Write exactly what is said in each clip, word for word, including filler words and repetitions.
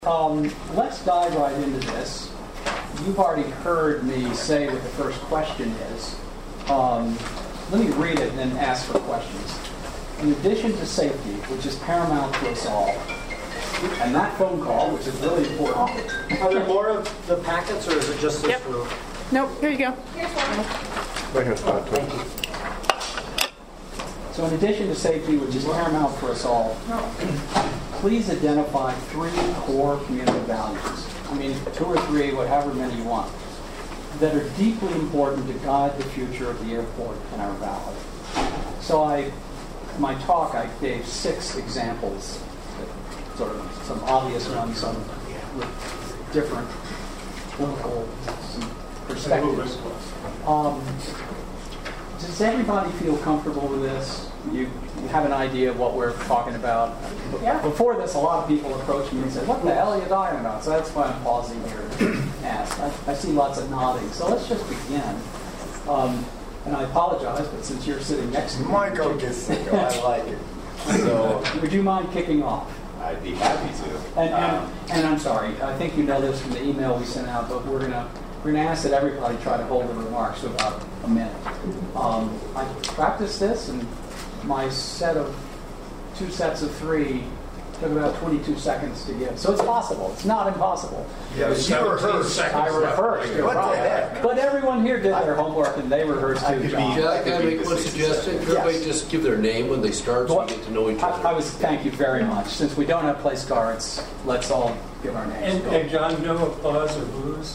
Um, let's dive right into this. You've already heard me say what the first question is. Um, let me read it and then ask for questions. In addition to safety, which is paramount to us all, and that phone call, which is really important. Are there more of the packets, or is it just this Yep. group? Nope, here you go. Here's one. Right here, Scott. Thank you. So in addition to safety, which is paramount for us all, please identify three core community values. I mean, two or three, whatever many you want, that are deeply important to guide the future of the airport and our valley. So I, my talk, I gave six examples, sort of some obvious ones, some with different political perspectives. Um, does everybody feel comfortable with this? You, you have an idea of what we're talking about? Yeah. Before this, a lot of people approached me and said, what the hell are you talking about? So that's why I'm pausing here to ask. I, I see lots of nodding. So let's just begin. Um, and I apologize, but since you're sitting next to me... Michael gets sick. I like it. So, would you mind kicking off? I'd be happy to. And, and, Um, and I'm sorry, I think you know this from the email we sent out, but we're gonna we're gonna ask that everybody try to hold their remarks to about a minute. Um, I practiced this, and my set of two sets of three took about twenty-two seconds to give. So it's possible. It's not impossible. Yeah, but you rehearsed. I rehearsed. You're What the right. heck? But everyone here did their homework, and they rehearsed I too, could be- John. Jack, Jack, can I make one sixty suggestion? seconds. Could everybody Yes. just give their name when they start so Well, we get to know each I, other? I was. Thank you very much. Since we don't have place cards, let's all give our names. And, and John, no applause or booze?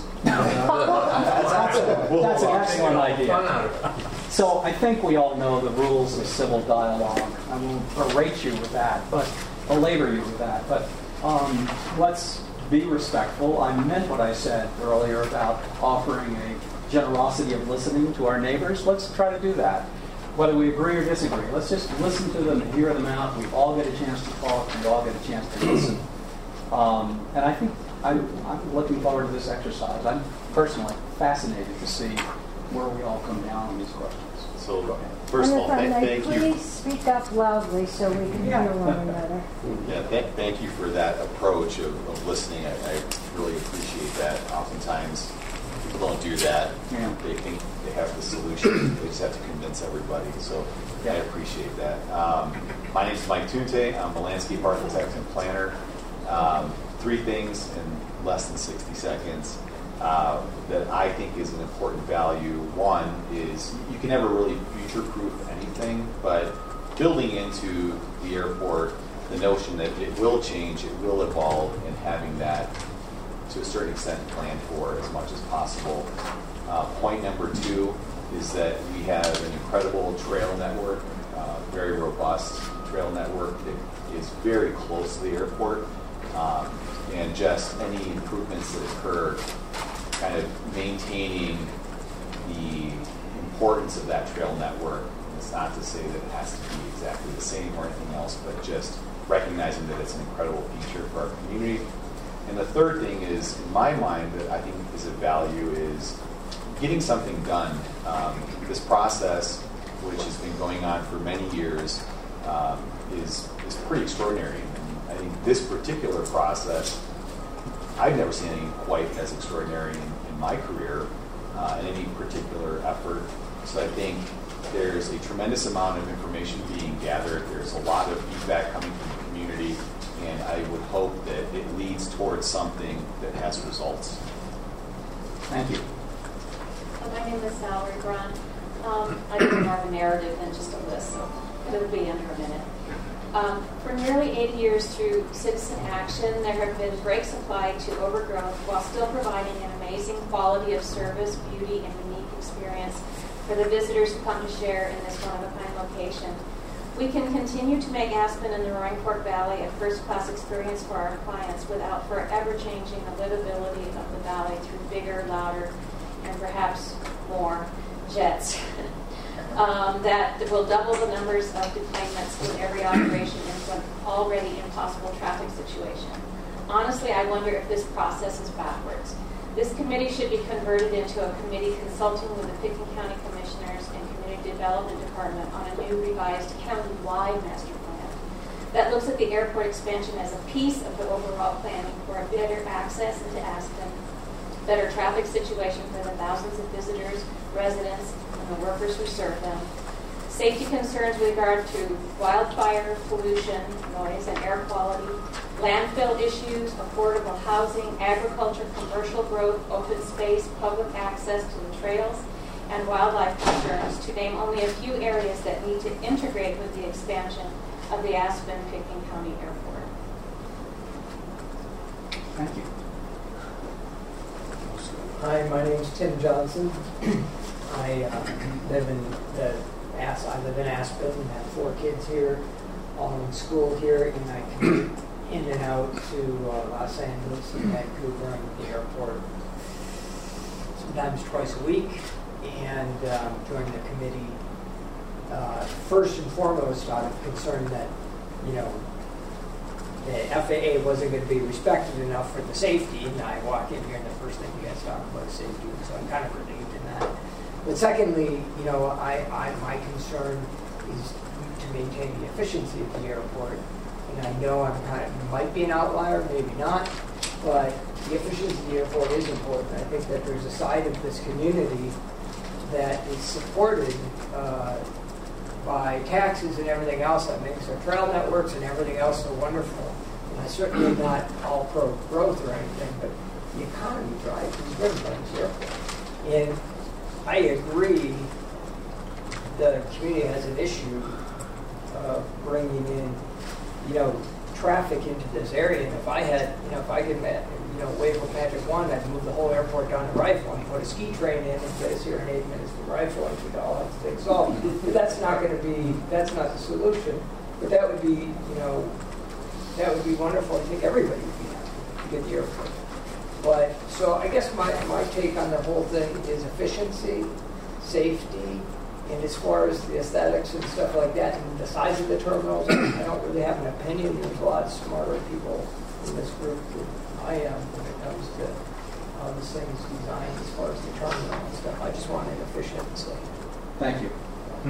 That's, a, that's an excellent Fun idea. out of it. So I think we all know the rules of civil dialogue. I won't berate you with that, but belabor you with that. But um, let's be respectful. I meant what I said earlier about offering a generosity of listening to our neighbors. Let's try to do that, whether we agree or disagree. Let's just listen to them and hear them out. We all get a chance to talk. We all get a chance to listen. Um, and I think I'm, I'm looking forward to this exercise. I'm personally fascinated to see where we all come down on these questions. So, first of all, And th- if I may, thank you. please speak up loudly so we can hear one another. Yeah, th- thank you for that approach of, of listening. I, I really appreciate that. Oftentimes, people don't do that. Yeah. They think they have the solution. They just have to convince everybody. So, I appreciate that. Um, my name is Mike Tunte. I'm a landscape architect and planner. Um, three things in less than sixty seconds. Uh, that I think is an important value. One is you can never really future-proof anything, but building into the airport the notion that it will change, it will evolve, and having that to a certain extent planned for as much as possible. Uh, point number two is that we have an incredible trail network, uh, very robust trail network that is very close to the airport, um, and just any improvements that occur kind of maintaining the importance of that trail network. And it's not to say that it has to be exactly the same or anything else, but just recognizing that it's an incredible feature for our community. And the third thing is, in my mind, that I think is a value is getting something done. Um, this process, which has been going on for many years, um, is, is pretty extraordinary. And I think this particular process, I've never seen anything quite as extraordinary in, in my career uh, in any particular effort. So I think there's a tremendous amount of information being gathered. There's a lot of feedback coming from the community, and I would hope that it leads towards something that has results. Thank you. My name is Valerie Grun. Um, I do more of a narrative than just a list, so it'll be under a minute. Um, for nearly eighty years through citizen action, there have been brakes applied to overgrowth while still providing an amazing quality of service, beauty, and unique experience for the visitors who come to share in this one-of-a-kind location. We can continue to make Aspen and the Roaring Fork Valley a first-class experience for our clients without forever changing the livability of the valley through bigger, louder, and perhaps more jets. Um, that will double the numbers of deplanements with every operation into an already impossible traffic situation. Honestly, I wonder if this process is backwards. This committee should be converted into a committee consulting with the Pickens County Commissioners and Community Development Department on a new revised county-wide master plan that looks at the airport expansion as a piece of the overall planning for a better access into Aspen, better traffic situation for the thousands of visitors, residents, and the workers who serve them, safety concerns with regard to wildfire, pollution, noise, and air quality, landfill issues, affordable housing, agriculture, commercial growth, open space, public access to the trails, and wildlife concerns, to name only a few areas that need to integrate with the expansion of the Aspen-Picking County Airport. Thank you. Hi, my name's Tim Johnson. I uh, live in the As- I live in Aspen and have four kids here, all in school here, and I commute in and out to uh, Los Angeles and Vancouver and the airport sometimes twice a week. And um, joined the committee uh, first and foremost out of concern that, you know, the F A A wasn't going to be respected enough for the safety. And I walk in here and the first thing you guys talk about is safety, so I'm kind of relieved in that. But secondly, you know, I, I my concern is to maintain the efficiency of the airport. And I know I'm kind of might be an outlier, maybe not, but the efficiency of the airport is important. I think that there's a side of this community that is supported uh, by taxes and everything else that makes our trail networks and everything else so wonderful. And I certainly am not all pro growth or anything, but the economy drives is driven by this airport. And I agree the community has an issue of bringing in, you know, traffic into this area. And if I had, you know, if I could, you know, wave a magic wand, I'd move the whole airport down to Rifle and put a ski train in and get us here in eight minutes to Rifle and we'd all have to take solved. But that's not going to be, that's not the solution. But that would be, you know, that would be wonderful. I think everybody would be happy to get the airport. But, so I guess my, my take on the whole thing is efficiency, safety, and as far as the aesthetics and stuff like that, and the size of the terminals, I don't really have an opinion. There's a lot smarter people in this group than I am when it comes to how this thing is designed as far as the terminal and stuff. I just want it efficient and safe. Thank you.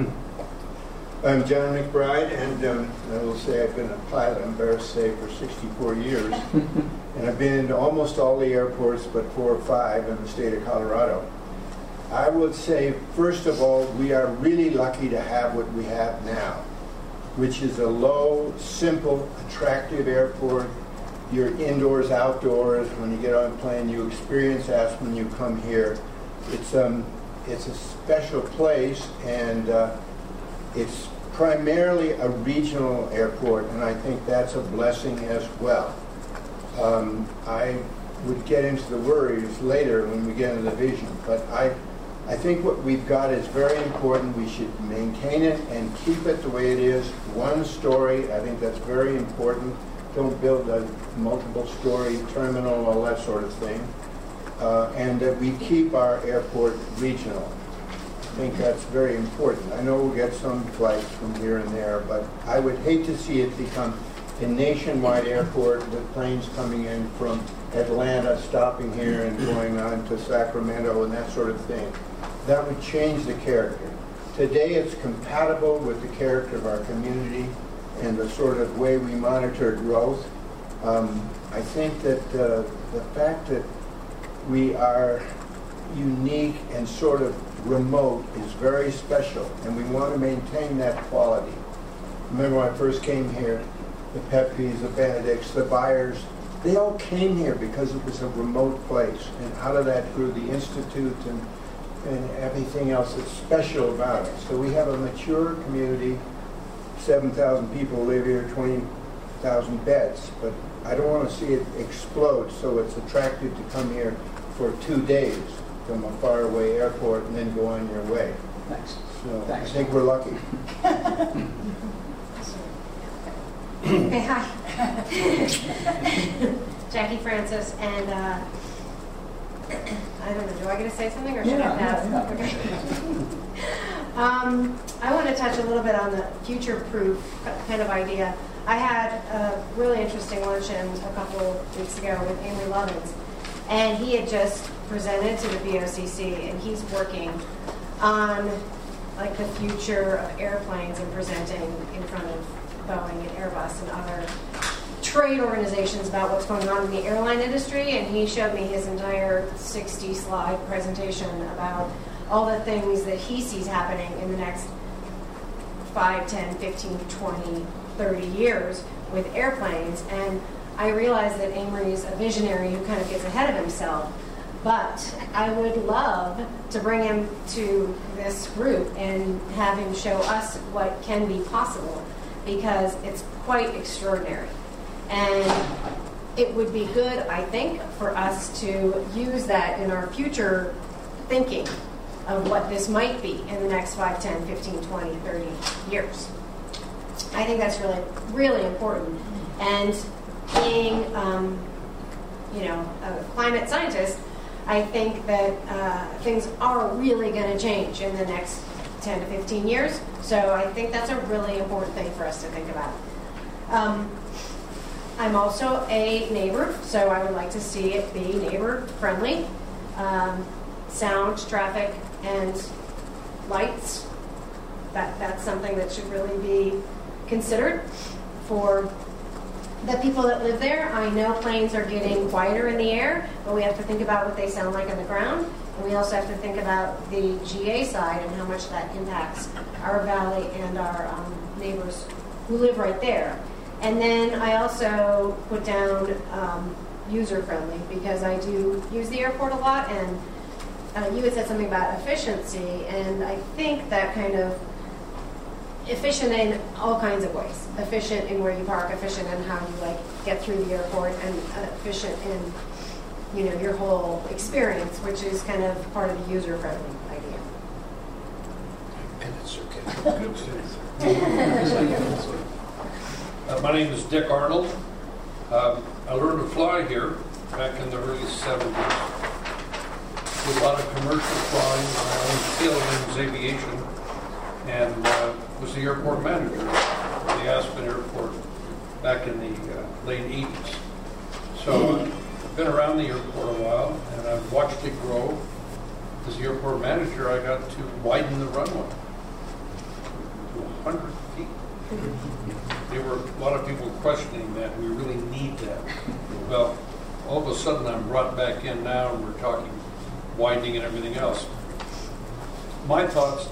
I'm John McBride, and um, I will say I've been a pilot, I'm embarrassed to say, for sixty-four years. And I've been into almost all the airports but four or five in the state of Colorado. I would say, first of all, we are really lucky to have what we have now, which is a low, simple, attractive airport. You're indoors, outdoors. When you get on a plane, you experience Aspen when you come here. It's um, it's a special place, and uh, it's primarily a regional airport, and I think that's a blessing as well. Um, I would get into the worries later when we get into the vision, but I, I think what we've got is very important. We should maintain it and keep it the way it is. One story, I think that's very important. Don't build a multiple-story terminal, all that sort of thing. Uh, and that we keep our airport regional. I think that's very important. I know we'll get some flights from here and there, but I would hate to see it become a nationwide airport with planes coming in from Atlanta, stopping here and going on to Sacramento and that sort of thing. That would change the character. Today it's compatible with the character of our community and the sort of way we monitor growth. Um, I think that uh, the fact that we are unique and sort of remote is very special, and we want to maintain that quality. Remember when I first came here, the Pepys, the Benedicts, the Byers, they all came here because it was a remote place, and out of that grew the Institute and, and everything else that's special about it. So we have a mature community, seven thousand people live here, twenty thousand beds, but I don't want to see it explode, so it's attractive to come here for two days from a faraway airport and then go on your way. Thanks. So Thanks. I think we're lucky. Hey, hi. Jackie Francis, and uh, I don't know, do I get to say something or should Yeah, I pass? yeah, yeah. Okay. um, I want to touch a little bit on the future-proof kind of idea. I had a really interesting luncheon a couple weeks ago with Amory Lovins, and he had just presented to the B O C C, and he's working on like the future of airplanes and presenting in front of Boeing and Airbus and other trade organizations about what's going on in the airline industry, and he showed me his entire sixty slide presentation about all the things that he sees happening in the next five, ten, fifteen, twenty, thirty years with airplanes. And I realize that Amory's a visionary who kind of gets ahead of himself, but I would love to bring him to this group and have him show us what can be possible, because it's quite extraordinary. And it would be good, I think, for us to use that in our future thinking of what this might be in the next five, ten, fifteen, twenty, thirty years. I think that's really, really important. And being, um, you know, a climate scientist, I think that uh, things are really going to change in the next ten to fifteen years. So I think that's a really important thing for us to think about. Um, I'm also a neighbor, so I would like to see it be neighbor-friendly. Um, sound, traffic, and lights. That, that's something that should really be considered for the people that live there. I know planes are getting quieter in the air, but we have to think about what they sound like on the ground. And we also have to think about the G A side and how much that impacts our valley and our um, neighbors who live right there. And then I also put down um, user-friendly, because I do use the airport a lot, and uh, you had said something about efficiency, and I think that kind of efficient in all kinds of ways. Efficient in where you park, efficient in how you like get through the airport, and uh, efficient in, you know, your whole experience, which is kind of part of the user-friendly idea. And it's okay. Uh, my name is Dick Arnold. Um, I learned to fly here back in the early seventies. Did a lot of commercial flying. My own field was aviation, and uh, was the airport manager of the Aspen Airport back in the uh, late eighties. So I've been around the airport a while, and I've watched it grow. As the airport manager, I got to widen the runway to one hundred feet. There were a lot of people questioning that. We really need that. Well, all of a sudden I'm brought back in now, and we're talking widening and everything else. My thoughts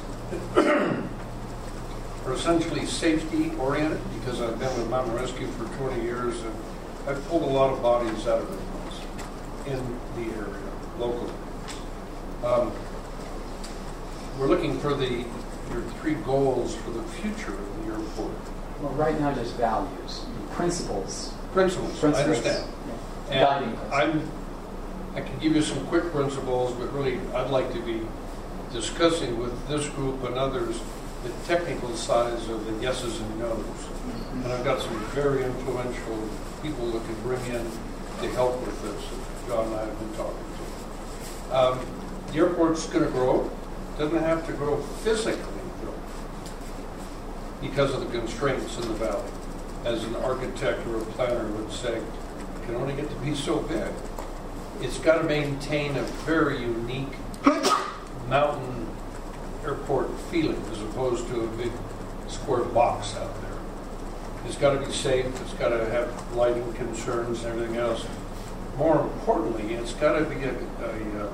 are essentially safety oriented, because I've been with Mountain Rescue for twenty years, and I've pulled a lot of bodies out of airplanes in the area locally. Um, we're looking for the your three goals for the future of the airport. Well, right now, just values, principles. Principles, Principles. I understand. Yeah. Guiding And principles. I'm, I can give you some quick principles, but really I'd like to be discussing with this group and others the technical sides of the yeses and nos. Mm-hmm. And I've got some very influential people that can bring in to help with this, that John and I have been talking to. Um, the airport's going to grow. Doesn't have to grow physically, though, because of the constraints in the valley. As an architect or a planner would say, it can only get to be so big. It's got to maintain a very unique mountain airport feeling, as opposed to a big square box out there. It's got to be safe. It's got to have lighting concerns and everything else. More importantly, it's got to be a, a,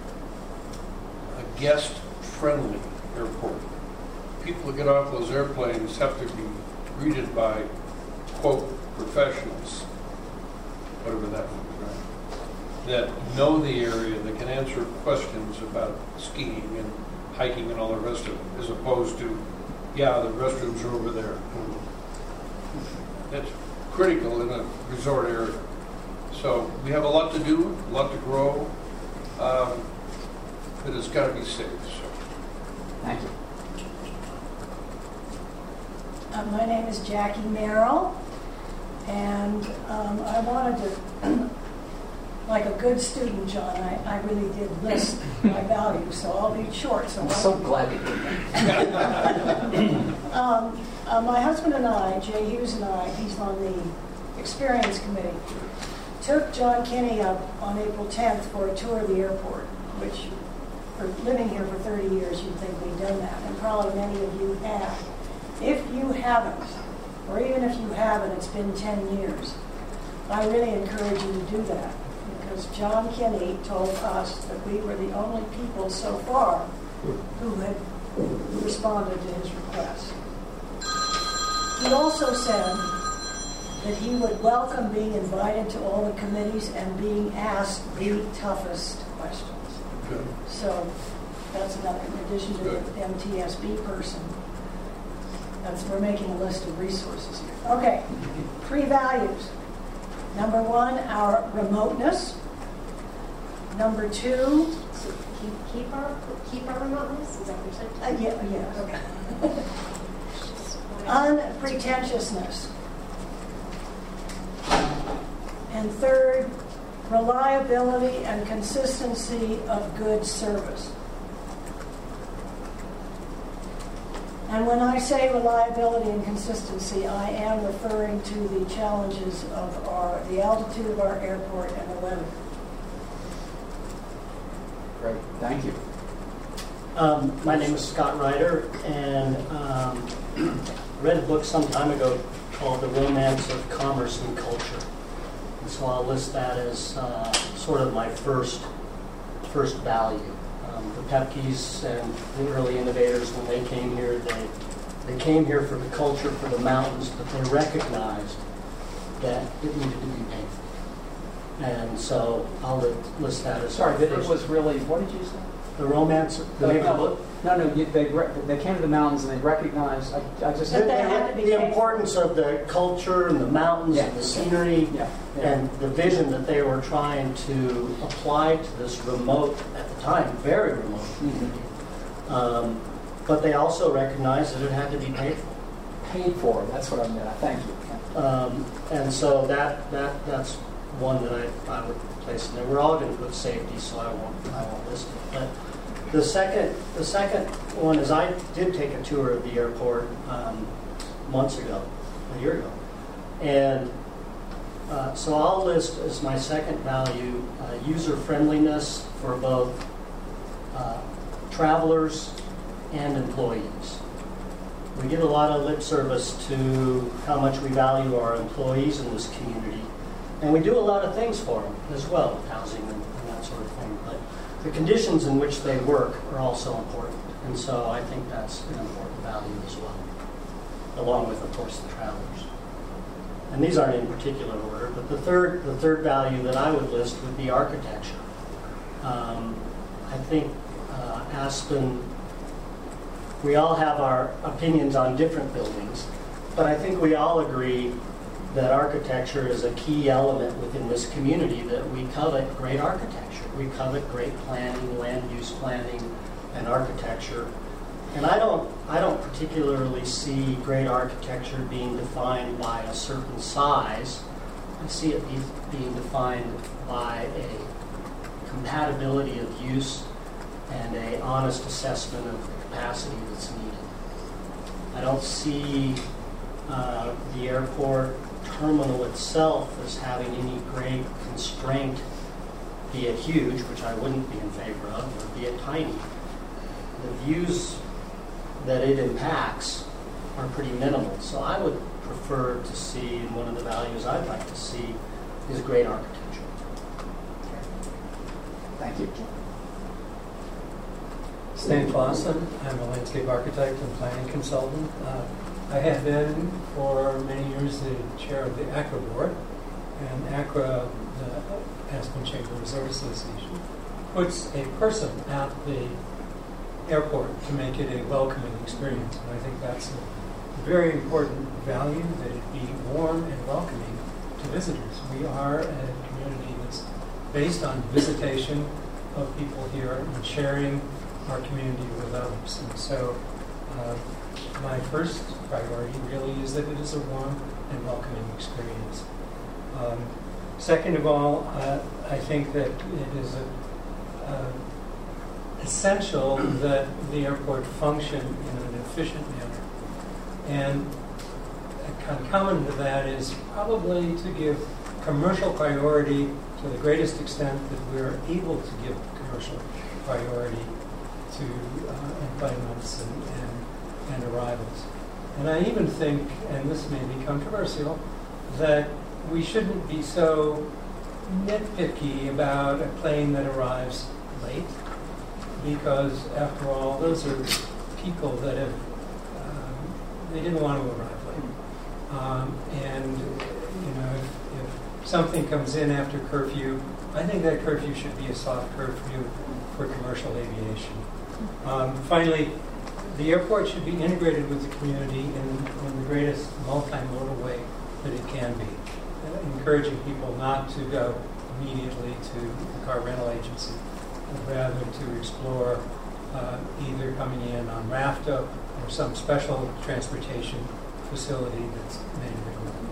a guest-friendly airport. People that get off those airplanes have to be greeted by, quote, professionals, whatever that means, right? That know the area, that can answer questions about skiing and hiking and all the rest of it, as opposed to, yeah, the restrooms are over there. That's critical in a resort area. So we have a lot to do, a lot to grow, um, but it's got to be safe. So. Thank you. Uh, my name is Jackie Merrill, and um, I wanted to, like a good student, John, I, I really did list my values, so I'll be short. So I'm I'll so glad you did that. um, uh, my husband and I, Jay Hughes and I, he's on the experience committee, took John Kinney up on April tenth for a tour of the airport, which, for living here for thirty years, you'd think we'd done that, and probably many of you have. If you haven't, or even if you haven't, it's been ten years, I really encourage you to do that, because John Kinney told us that we were the only people so far who had responded to his request. He also said that he would welcome being invited to all the committees and being asked the toughest questions. Good. So that's another, in addition to Good. the M T S B person. That's, we're making a list of resources here. Okay, three values. Number one, our remoteness. Number two, So keep, keep our keep our remoteness. Is that what you're saying? uh, yeah, yeah, okay. Unpretentiousness. And third, reliability and consistency of good service. And when I say reliability and consistency, I am referring to the challenges of our, the altitude of our airport and the weather. Great, thank you. Um, my name is Scott Ryder, and um, I read a book some time ago called The Romance of Commerce and Culture. And so I'll list that as uh, sort of my first first value. Um, the Pepkes and the early innovators, when they came here, they they came here for the culture, for the mountains, but they recognized that it needed to be paid. And so I'll li- list that as Sorry, my that it first. was really, what did you say? The Romance, the name of the book? No, no, you, they, re- they came to the mountains and they recognized, I, I just... But they had to be the paid. importance of the culture and the mountains Yeah. and the scenery Yeah, yeah. and the vision that they were trying to apply to this remote, at the time, very remote community. Um, but they also recognized that it had to be paid for. Paid for, that's what I meant, thank you. Um, and so that, that that's one that I, I would place in there. We're all going to put safety, so I won't I won't list it. But the second the second one is I did take a tour of the airport um, months ago, a year ago, and uh, so I'll list as my second value uh, user friendliness for both uh, travelers and employees. We give a lot of lip service to how much we value our employees in this community, and we do a lot of things for them as well, with housing and, and that sort of thing. But the conditions in which they work are also important, and so I think that's an important value as well, along with, of course, the travelers. And these aren't in particular order, but the third, the third value that I would list would be architecture. Um, I think uh, Aspen. We all have our opinions on different buildings, but I think we all agree that architecture is a key element within this community, that we covet great architecture. We covet great planning, land use planning, and architecture. And I don't, I don't particularly see great architecture being defined by a certain size. I see it be, being defined by a compatibility of use and an honest assessment of the capacity that's needed. I don't see uh, the airport terminal itself as having any great constraint, be it huge, which I wouldn't be in favor of, or be it tiny. The views that it impacts are pretty minimal. So I would prefer to see, and one of the values I'd like to see is great architecture. Thank you. Stan Clausen. I'm a landscape architect and planning consultant. Uh, I have been for many years the chair of the ACRA board, and ACRA, the Aspen Chamber Resort Association, puts a person at the airport to make it a welcoming experience. And I think that's a very important value, that it be warm and welcoming to visitors. We are a community that's based on visitation of people here and sharing our community with others. And so uh, my first priority really is that it is a warm and welcoming experience. Um, second of all, uh, I think that it is a, uh, essential that the airport function in an efficient manner. And a concomitant to that is probably to give commercial priority to the greatest extent that we're able to give commercial priority to uh, appointments and, and, and arrivals. And I even think, and this may be controversial, that we shouldn't be so nitpicky about a plane that arrives late, because after all, those are people that have, um, they didn't want to arrive late. Um, and, you know, if, if something comes in after curfew, I think that curfew should be a soft curfew for commercial aviation. Um, finally, the airport should be integrated with the community in, in the greatest multimodal way that it can be, uh, encouraging people not to go immediately to the car rental agency, but rather to explore uh, either coming in on RAFTA or some special transportation facility that's made available.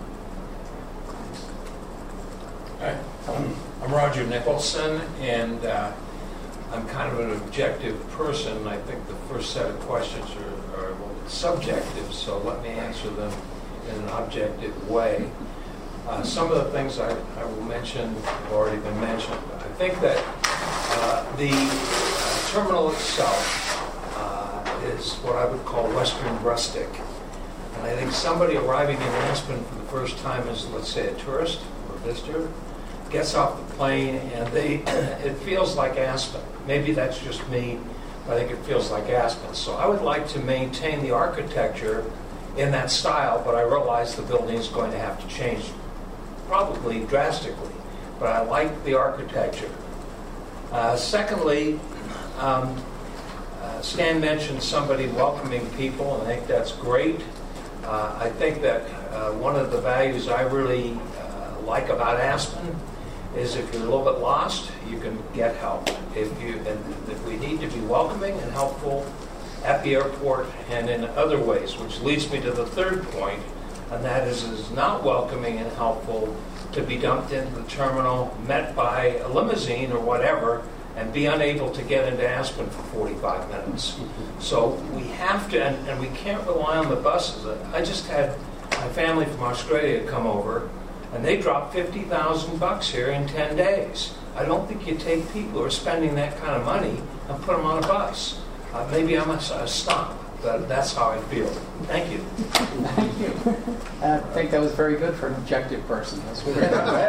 Hi, I'm Roger Nicholson, and uh, I'm kind of an objective person. I think the first set of questions are, are well, subjective, so let me answer them in an objective way. Uh, some of the things I, I will mention have already been mentioned. I think that uh, the uh, terminal itself uh, is what I would call Western rustic. And I think somebody arriving in Aspen for the first time as, let's say, a tourist or a visitor, gets off the plane and they it feels like Aspen. Maybe that's just me, but I think it feels like Aspen. So I would like to maintain the architecture in that style, but I realize the building is going to have to change probably drastically. But I like the architecture. Uh, secondly, um, uh, Stan mentioned somebody welcoming people, and I think that's great. Uh, I think that uh, one of the values I really uh, like about Aspen is if you're a little bit lost, you can get help. If you and if we need to be welcoming and helpful at the airport and in other ways, which leads me to the third point, and that is is not welcoming and helpful to be dumped into the terminal, met by a limousine or whatever, and be unable to get into Aspen for forty-five minutes. So we have to, and, and we can't rely on the buses. I just had my family from Australia come over, and they dropped fifty thousand bucks here in ten days. I don't think you take people who are spending that kind of money and put them on a bus. Uh, maybe I'm a, a stop, but that's how I feel. Thank you. Thank you. I think that was very good for an objective person. That's what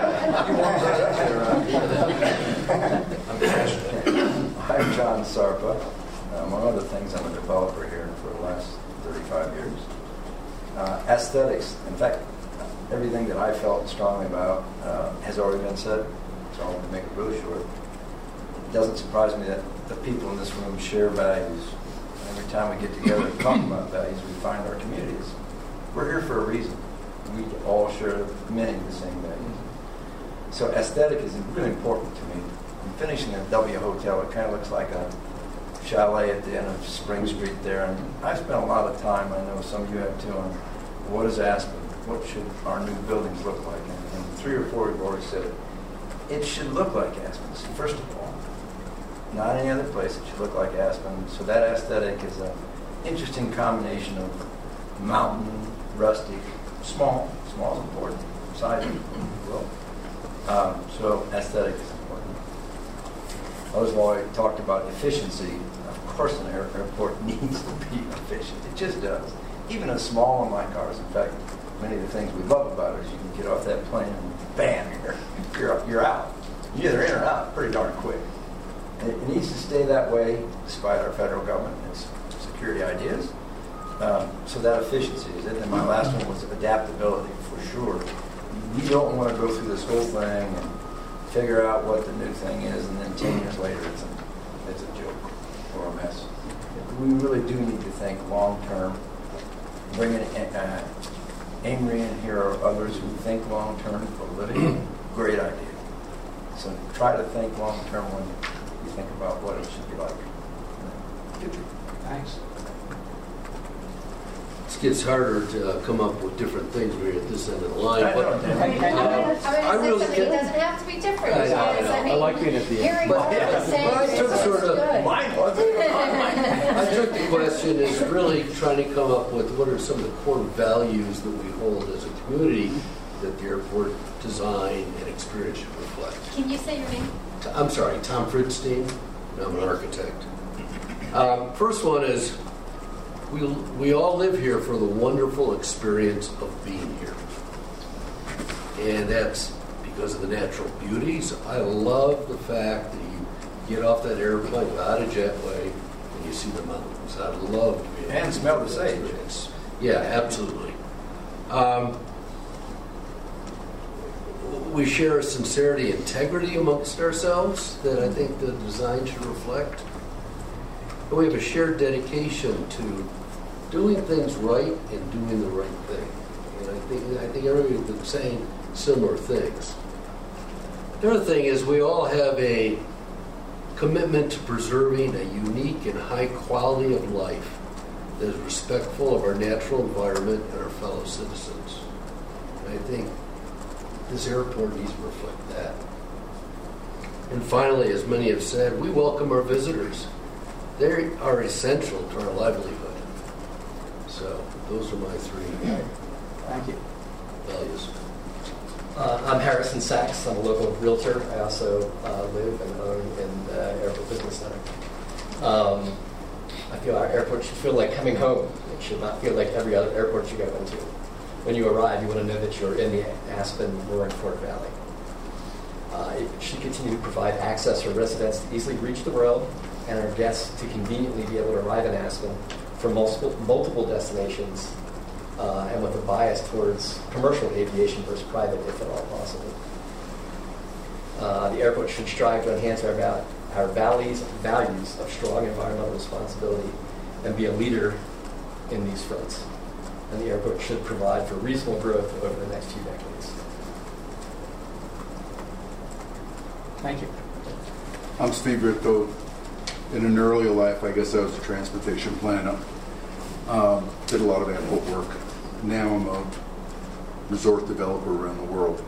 I'm passionate. I'm John Sarpa. Uh, among other things, I'm a developer here for the last thirty-five years. Uh, aesthetics, in fact, everything that I felt strongly about uh, has already been said, so I'll make it really short. It doesn't surprise me that the people in this room share values. Every time we get together and talk about values, we find our communities. We're here for a reason. We all share many of the same values. So aesthetic is really important to me. I'm finishing a W Hotel. It kind of looks like a chalet at the end of Spring Street there. And I've spent a lot of time, I know some of you have too, on what is Aspen? What should our new buildings look like? And, and three or four have already said it. It should look like Aspen, first of all. Not any other place. It should look like Aspen. So that aesthetic is an interesting combination of mountain, rustic, small. Small is important. Size, if you will. Um, so aesthetic is important. Others have already talked about efficiency. Of course, an air- airport needs to be efficient. It just does. Even a small one like ours. In fact, many of the things we love about it is you can get off that plane and bam, you're, you're, you're out. You're either in or out pretty darn quick. And it, it needs to stay that way despite our federal government and its security ideas. Um, so that efficiency is it. And my last one was adaptability, for sure. You don't want to go through this whole thing and figure out what the new thing is, and then ten years later it's a, it's a joke or a mess. We really do need to think long-term, bring in uh, Amory in here or others who think long-term for a living. Great idea. So try to think long-term when you think about what it should be like. Thanks. It gets harder to uh, come up with different things when you're at this end of the line. I But, know, uh, I mean, I I really it get- doesn't have to be different. I know, I Yes, know. I mean, I like being at the end. Hearing But- what everyone's saying, but I took it's sort of- good. Mine wasn't. I took the question as really trying to come up with what are some of the core values that we hold as a community that the airport design and experience should reflect. Can you say your name? T- I'm sorry, Tom Fritzstein. I'm an architect. Um, first one is we, we all live here for the wonderful experience of being here. And that's because of the natural beauties. I love the fact that you get off that airplane without a jetway and you see the mountains. I love to be able And to smell do the that sage. experience. Yeah, absolutely. Um, we share a sincerity, integrity amongst ourselves that I think the design should reflect. And we have a shared dedication to doing things right and doing the right thing. And I think I think everybody's been saying similar things. The other thing is we all have a commitment to preserving a unique and high quality of life that is respectful of our natural environment and our fellow citizens. And I think this airport needs to reflect that. And finally, as many have said, we welcome our visitors. They are essential to our livelihood. So those are my three Thank you. values. Uh, I'm Harrison Sachs. I'm a local realtor. I also uh, live and own in the Airport Business Center. Um, I feel our airport should feel like coming home. It should not feel like every other airport you go into. When you arrive, you want to know that you're in the Aspen Roaring Fork Valley. Uh, it should continue to provide access for residents to easily reach the world and our guests to conveniently be able to arrive in Aspen from multiple, multiple destinations uh, and with a bias towards commercial aviation versus private, if at all possible. Uh, the airport should strive to enhance our, val- our valley's values of strong environmental responsibility and be a leader in these fronts. And the airport should provide for reasonable growth over the next few decades. Thank you. I'm Steve Ritko. In an earlier life, I guess I was a transportation planner. Um, did a lot of airport work. Now I'm a resort developer around the world.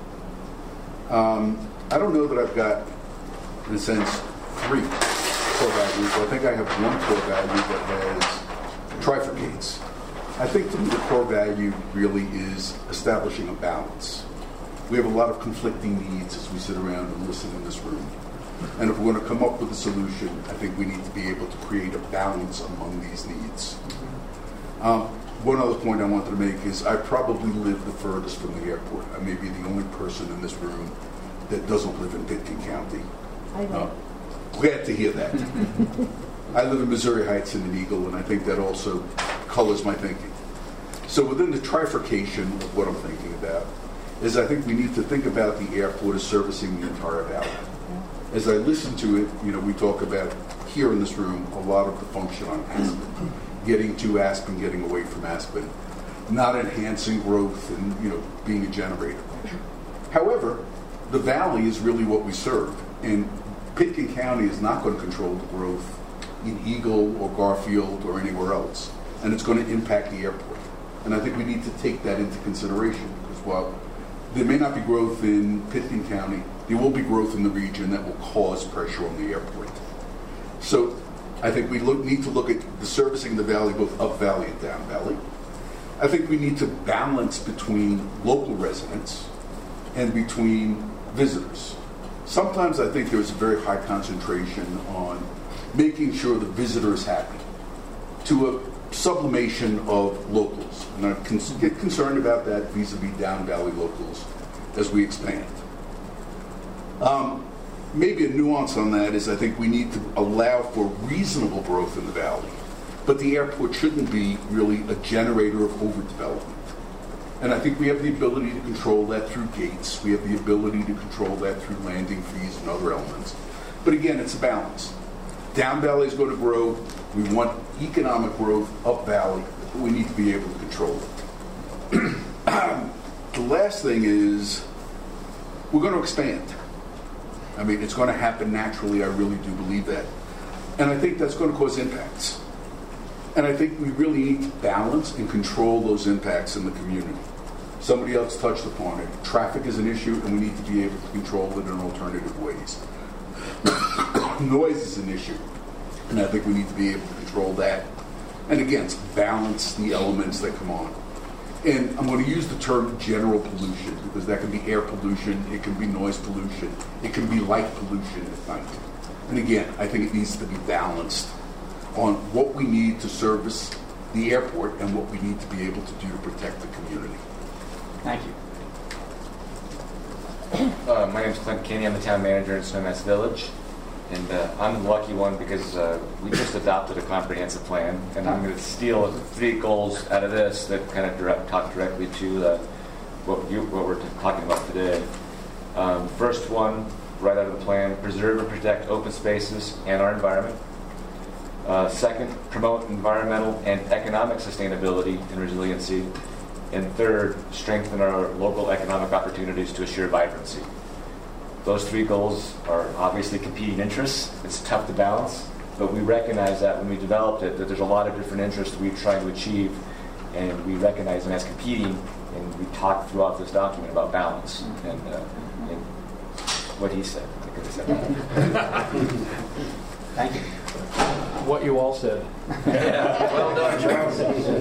Um, I don't know that I've got, in a sense, three core values. I think I have one core value that has trifurcates. I think to me the core value really is establishing a balance. We have a lot of conflicting needs as we sit around and listen in this room. And if we're going to come up with a solution, I think we need to be able to create a balance among these needs. Um, one other point I wanted to make is I probably live the furthest from the airport. I may be the only person in this room that doesn't live in Pitkin County. I Uh, know. glad to hear that. I live in Missouri Heights in an Eagle, and I think that also colors my thinking. So within the trifurcation of what I'm thinking about is I think we need to think about the airport as servicing the entire valley. As I listen to it, you know, we talk about here in this room a lot of the function on Aspen, getting to Aspen, getting away from Aspen, not enhancing growth and, you know, being a generator. However, the valley is really what we serve, and Pitkin County is not going to control the growth in Eagle or Garfield or anywhere else, and it's going to impact the airport. And I think we need to take that into consideration because while there may not be growth in Pitkin County, there will be growth in the region that will cause pressure on the airport. So I think we look, need to look at the servicing the valley, both up valley and down valley. I think we need to balance between local residents and between visitors. Sometimes I think there's a very high concentration on making sure the visitor is happy to a sublimation of locals. And I can get concerned about that vis-a-vis down valley locals as we expand. Um, maybe a nuance on that is I think we need to allow for reasonable growth in the valley, but the airport shouldn't be really a generator of overdevelopment. And I think we have the ability to control that through gates. We have the ability to control that through landing fees and other elements. But again, it's a balance. Down valley is going to grow. We want economic growth up valley. But we need to be able to control it. The last thing is we're going to expand. I mean, it's going to happen naturally. I really do believe that. And I think that's going to cause impacts. And I think we really need to balance and control those impacts in the community. Somebody else touched upon it. Traffic is an issue, and we need to be able to control it in alternative ways. Noise is an issue, and I think we need to be able to control that. And again, balance the elements that come on. And I'm going to use the term general pollution, because that can be air pollution, it can be noise pollution, it can be light pollution at night. And again, I think it needs to be balanced on what we need to service the airport and what we need to be able to do to protect the community. Thank you. Uh, my name is Clint Kinney. I'm the town manager in Snowmass Village. And uh, I'm the lucky one because uh, we just adopted a comprehensive plan. And I'm going to steal three goals out of this that kind of direct, talk directly to uh, what, you, what we're talking about today. Um, first one, right out of the plan, preserve and protect open spaces and our environment. Uh, second, promote environmental and economic sustainability and resiliency. And third, strengthen our local economic opportunities to assure vibrancy. Those three goals are obviously competing interests. It's tough to balance, but we recognize that when we developed it, that there's a lot of different interests we're trying to achieve, and we recognize them as competing, and we talked throughout this document about balance, and, uh, and what he said. I could have said that. Thank you. What you all said. Yeah. Well done, Charles.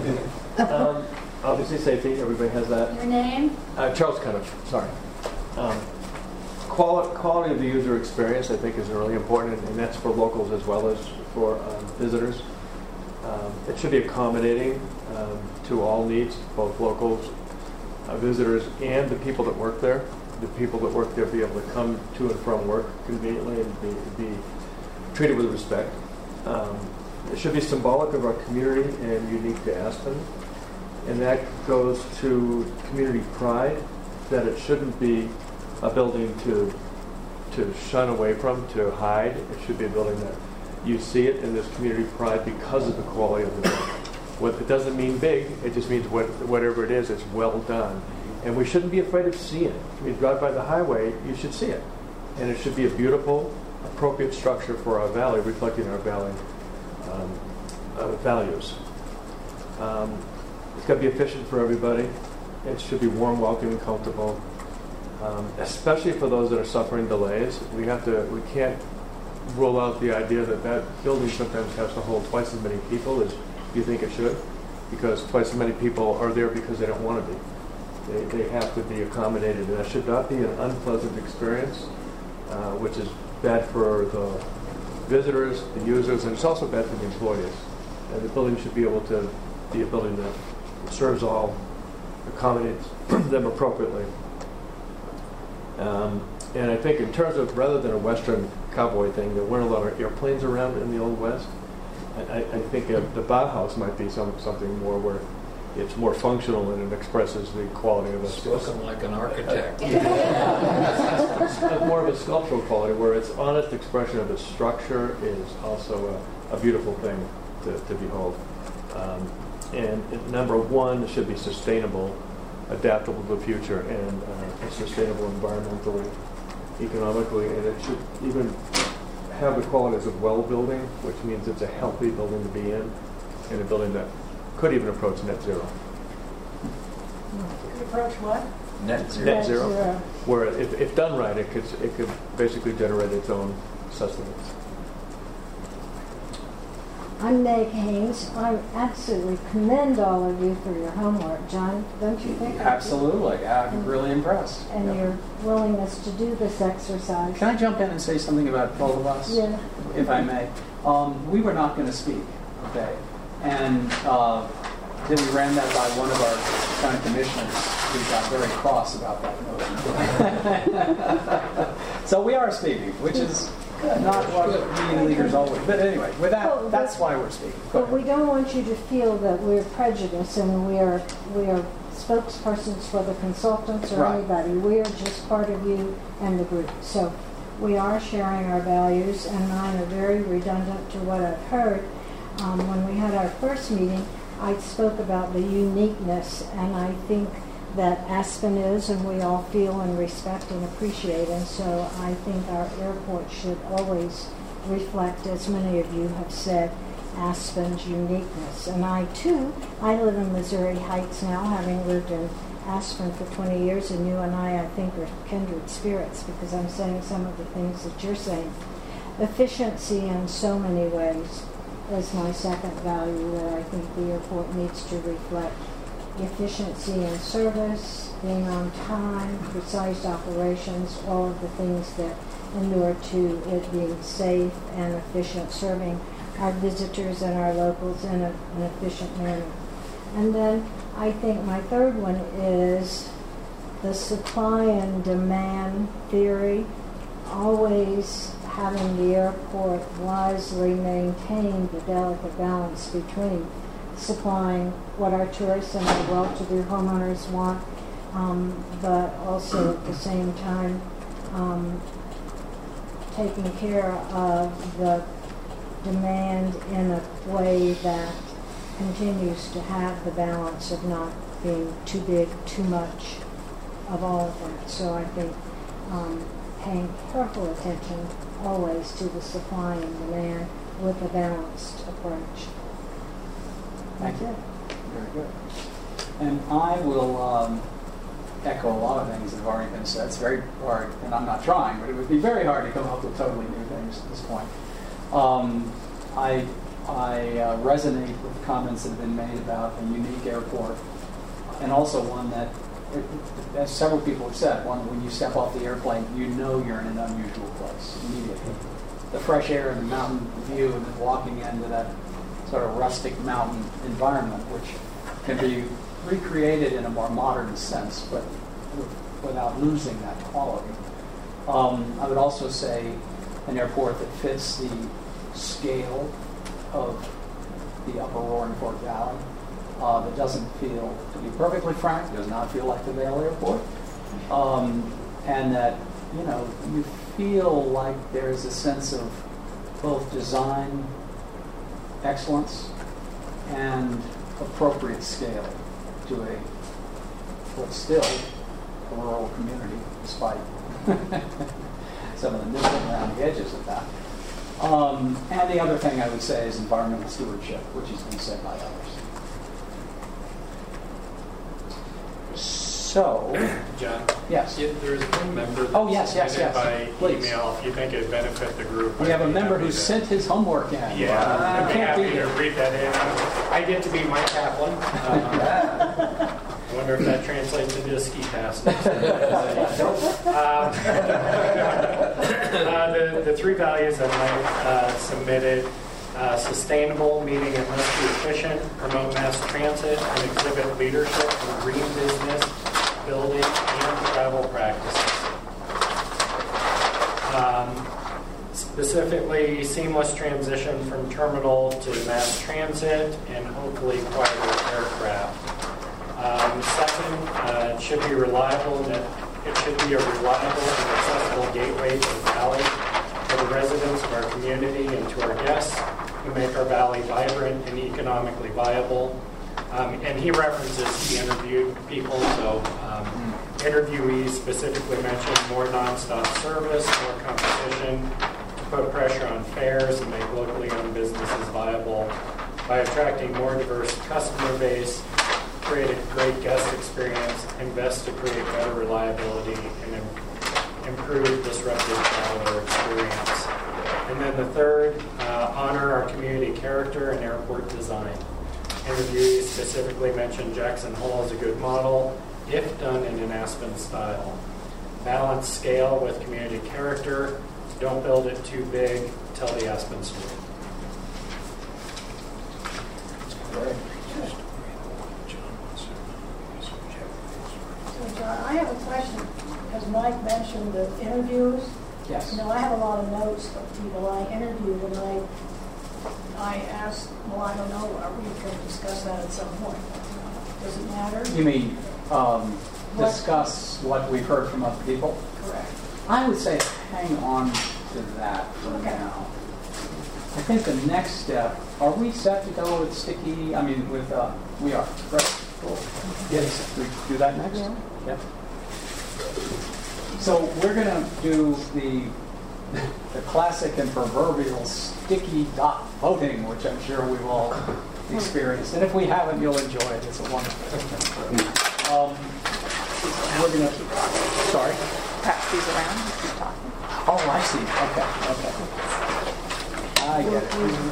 um, obviously, safety. Everybody has that. Your name? Uh, Charles Cunniff. Sorry. Um, quali- quality of the user experience, I think, is really important, and that's for locals as well as for um, visitors. Um, it should be accommodating um, to all needs, both locals, uh, visitors, and the people that work there. The people that work there be able to come to and from work conveniently and be, be treated with respect. Um, it should be symbolic of our community and unique to Aspen. And that goes to community pride, that it shouldn't be a building to to shun away from, to hide. It should be a building that you see it in this community pride because of the quality of the building. What, it doesn't mean big, it just means what, whatever it is, it's well done. And we shouldn't be afraid of seeing it. When you drive by the highway, you should see it. And it should be a beautiful, appropriate structure for our valley, reflecting our valley um, uh, values. Um, it's got to be efficient for everybody. It should be warm, welcoming, comfortable. Um, especially for those that are suffering delays. We have to, we can't rule out the idea that that building sometimes has to hold twice as many people as you think it should, because twice as many people are there because they don't want to be. They, they have to be accommodated, and that should not be an unpleasant experience, uh, which is bad for the visitors, the users, and it's also bad for the employees. And the building should be able to be a building that serves all, accommodates them appropriately. Um, and I think in terms of, rather than a Western cowboy thing, there weren't a lot of airplanes around in the Old West. I, I think uh, the Bauhaus might be some, something more where it's more functional and it expresses the quality of a Spoken like an architect. Yeah. It's more of a sculptural quality where its honest expression of its structure is also a, a beautiful thing to, to behold. Um, and it, number one, it should be sustainable, adaptable to the future, and uh, sustainable environmentally, economically, and it should even have the qualities of well building, which means it's a healthy building to be in, and a building that could even approach net zero. Could approach what? Net zero. Net zero, where if, if done right, it could it could basically generate its own sustenance. I'm Meg Haynes. I absolutely commend all of you for your homework, John. Don't you think? Absolutely. I'm really impressed. And Yep. your willingness to do this exercise. Can I jump in and say something about both of us? Yeah. If I may. Um, we were not going to speak, okay? And uh, then we ran that by one of our county commissioners who got very cross about that notion. So we are speaking, which is not what meeting leaders always. But anyway, with that, Well, that's but- why we're speaking. But we don't want you to feel that we're prejudiced and we are we are spokespersons for the consultants or Right. anybody. We are just part of you and the group. So we are sharing our values, and mine are very redundant to what I've heard. Um, when we had our first meeting, I spoke about the uniqueness, and I think that Aspen is, and we all feel and respect and appreciate. And so I think our airport should always reflect, as many of you have said, Aspen's uniqueness. And I, too, I live in Missouri Heights now, having lived in Aspen for twenty years, and you and I, I think, are kindred spirits, because I'm saying some of the things that you're saying. Efficiency in so many ways is my second value that I think the airport needs to reflect. Efficiency in service, being on time, precise operations, all of the things that inure to it being safe and efficient, serving our visitors and our locals in a, an efficient manner. And then I think my third one is the supply and demand theory, always having the airport wisely maintain the delicate balance between supplying what our tourists and our well-to-do homeowners want, um, but also at the same time um, taking care of the demand in a way that continues to have the balance of not being too big, too much of all of that. So I think um, paying careful attention always to the supply and demand with a balanced approach. Thank you. Very good. And I will um, echo a lot of things that have already been said. It's very hard, and I'm not trying, but it would be very hard to come up with totally new things at this point. Um, I, I uh, resonate with comments that have been made about a unique airport, and also one that, it, as several people have said, one when you step off the airplane, you know you're in an unusual place immediately. The fresh air and the mountain view, and then walking into that sort of rustic mountain environment, which can be recreated in a more modern sense, but without losing that quality. Um, I would also say an airport that fits the scale of the Upper Roaring Fork Valley, uh, that doesn't feel, to be perfectly frank, does not feel like the Vail Airport, um, and that, you know, you feel like there's a sense of both design excellence and appropriate scale to a what's still a rural community, despite some of the nibbling around the edges of that. Um, and the other thing I would say is environmental stewardship, which has been said by others. So, John? Yes. Yeah, there's one member that Oh, yes, yes, submitted yes. by Please. email. If you think it'd benefit the group. We have a member who sent his homework in. Yeah, Uh, I'd be can't happy be to here. read that in. I get to be Mike Kaplan. Um, I wonder if that translates into a ski pass. um, uh, the, the three values that Mike uh, submitted, uh, sustainable, meaning it must be efficient, promote mass transit, and exhibit leadership in green business, building, and travel practices. Um, specifically, seamless transition from terminal to mass transit and hopefully quieter aircraft. Um, second, uh, it should be reliable, and it should be a reliable and accessible gateway to the valley for the residents of our community and to our guests who make our valley vibrant and economically viable. Um, and he references he interviewed people, so um, interviewees specifically mentioned more nonstop service, more competition, to put pressure on fares and make locally owned businesses viable by attracting more diverse customer base, create a great guest experience, invest to create better reliability, and im- improve disruptive traveler experience. And then the third, uh, honor our community character and airport design. Interviewees specifically mentioned Jackson Hole as a good model, if done in an Aspen style. Balance scale with community character. Don't build it too big. Tell the Aspen story. Great. So, John, I have a question, because Mike mentioned the interviews. Yes. You know, I have a lot of notes of people I interviewed, and I, I asked, well, I don't know, are we going to discuss that at some point? Does it matter? You mean um, What- discuss what we've heard from other people? Correct. I would say hang on to that for Okay. now. I think the next step, are we set to go with sticky, I mean, with, uh, we are, right? Cool. Yes, we do that next? Yeah. Yep. So we're going to do the the classic and proverbial sticky dot voting, which I'm sure we've all experienced. And if we haven't, you'll enjoy it. It's a wonderful thing. Um, we're going to, sorry? Pass these around and keep talking. Oh, I see. Okay, okay. I get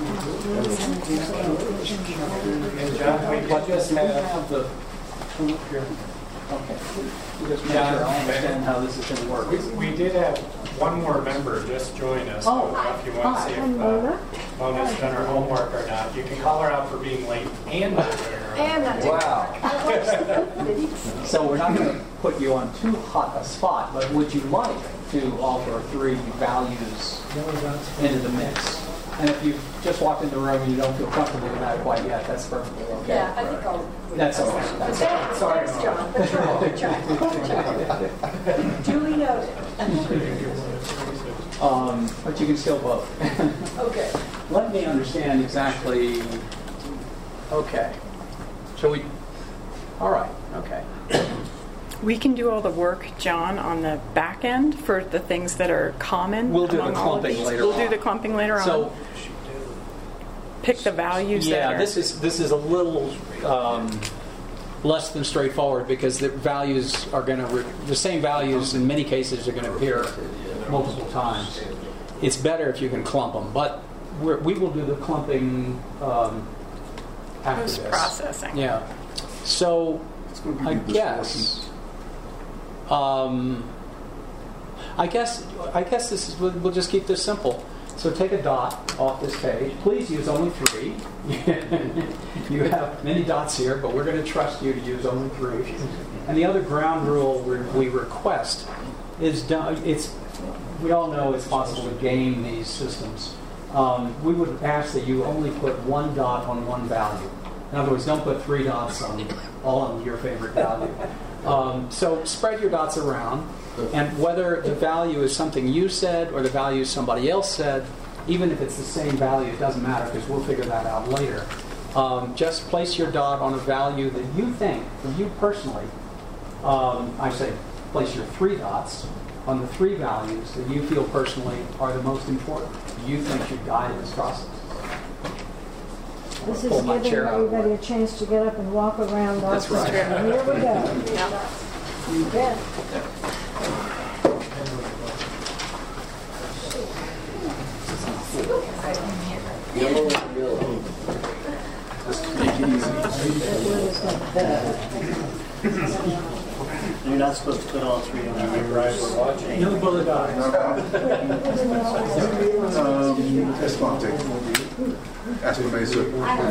it. And John, we But just we have have the, okay. You just make John, sure I understand how this is going to work. We, we did have one more member just joined us. Oh, so if you want to hi. see if Hi, Mona. uh, Mona's done her homework or not, you can call her out for being late and not doing her homework. And not doing Wow. So we're not going to put you on too hot a spot, but would you like to offer three values into the mix? And if you just walked in the room and you don't feel comfortable with that quite yet, that's perfectly okay. Yeah, I think I'll. That's all right. That's all right. Sorry. Thanks, John. But you're all duly noted. Um, but you can still vote. Okay. Let me understand exactly. Okay. Shall we? All right. Okay. We can do all the work, John, on the back end for the things that are common. We'll do the among all of clumping these. later We'll on. do the clumping later So- on. Pick the values that Yeah, are... this is this is a little um, less than straightforward because the values are going to re- the same values in many cases are going to appear multiple times. It's better if you can clump them, but we're, we will do the clumping um, after this. Post-processing. Yeah. So gonna be I this guess. Um, I guess I guess this is we'll, we'll just keep this simple. So take a dot off this page. Please use only three. You have many dots here, but we're going to trust you to use only three. And the other ground rule we we request is done. It's we all know it's possible to game these systems. Um, we would ask that you only put one dot on one value. In other words, don't put three dots on all on your favorite value. Um, so spread your dots around, and whether the value is something you said or the value somebody else said, even if it's the same value, it doesn't matter because we'll figure that out later. Um, just place your dot on a value that you think, for you personally, um, I say place your three dots on the three values that you feel personally are the most important, you think should guide this process. This is Pull my giving chair out of the everybody a chance to get up and walk around. That's office. right. Here we go. You bet. Yellow and yellow. Just to make it easy. You're not supposed to put all three on the right. No bullet dots. Um, Escalante. Espinosa.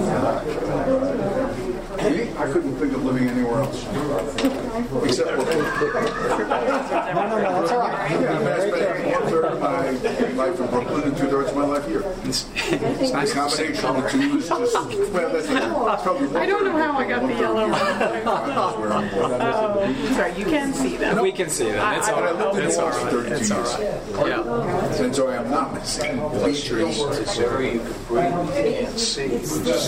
Me? I couldn't think of living anywhere else. Except for... No, no, no, that's all right. Yeah, I spent one third of my life in Brooklyn and two thirds of my life here. It's, it's nice. The combination of the two is just... Well, that's I don't know how I got the yellow one. Oh, sorry, you can see them. We can see them. It's all But I right. lived in It's all Boston right. thirty-two It's all years. right. Yeah. And so I am not missing features. It's very you could breathe and see. I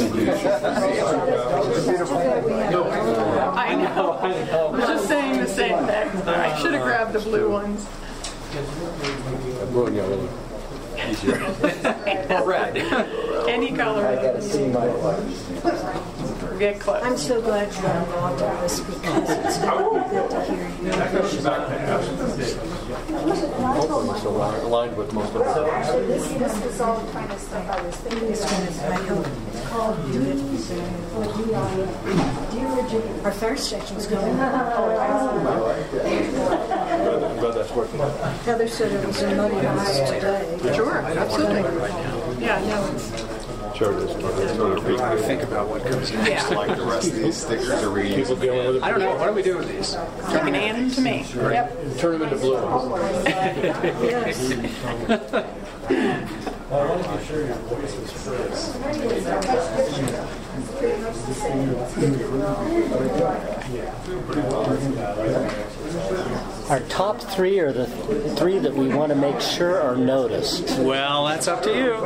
know. I was just saying the same thing. I should have grabbed the blue ones. Blue and yellow. Easier. Or red. Any color. I gotta see my Get close. I'm so glad you're involved in this because it's very good to hear you. Hopefully it's aligned aligned with most of it. So this, this was all the kind of stuff I was thinking This one is, I hope, called Do It or D I N. Dear Virginia. Our third section's going. I'm glad that's working out. Heather said it was a muddy mess today. Sure, absolutely. Yeah, no, it's... Sure it is. Think about what comes next. Yeah. Like the rest of these stickers, are we People dealing with it. I don't know. What do we do with these? You can hand them to me. Yep. Turn them into blue ones. I want to be sure your voice is Our top three are the th- three that we want to make sure are noticed. Well, that's up to you.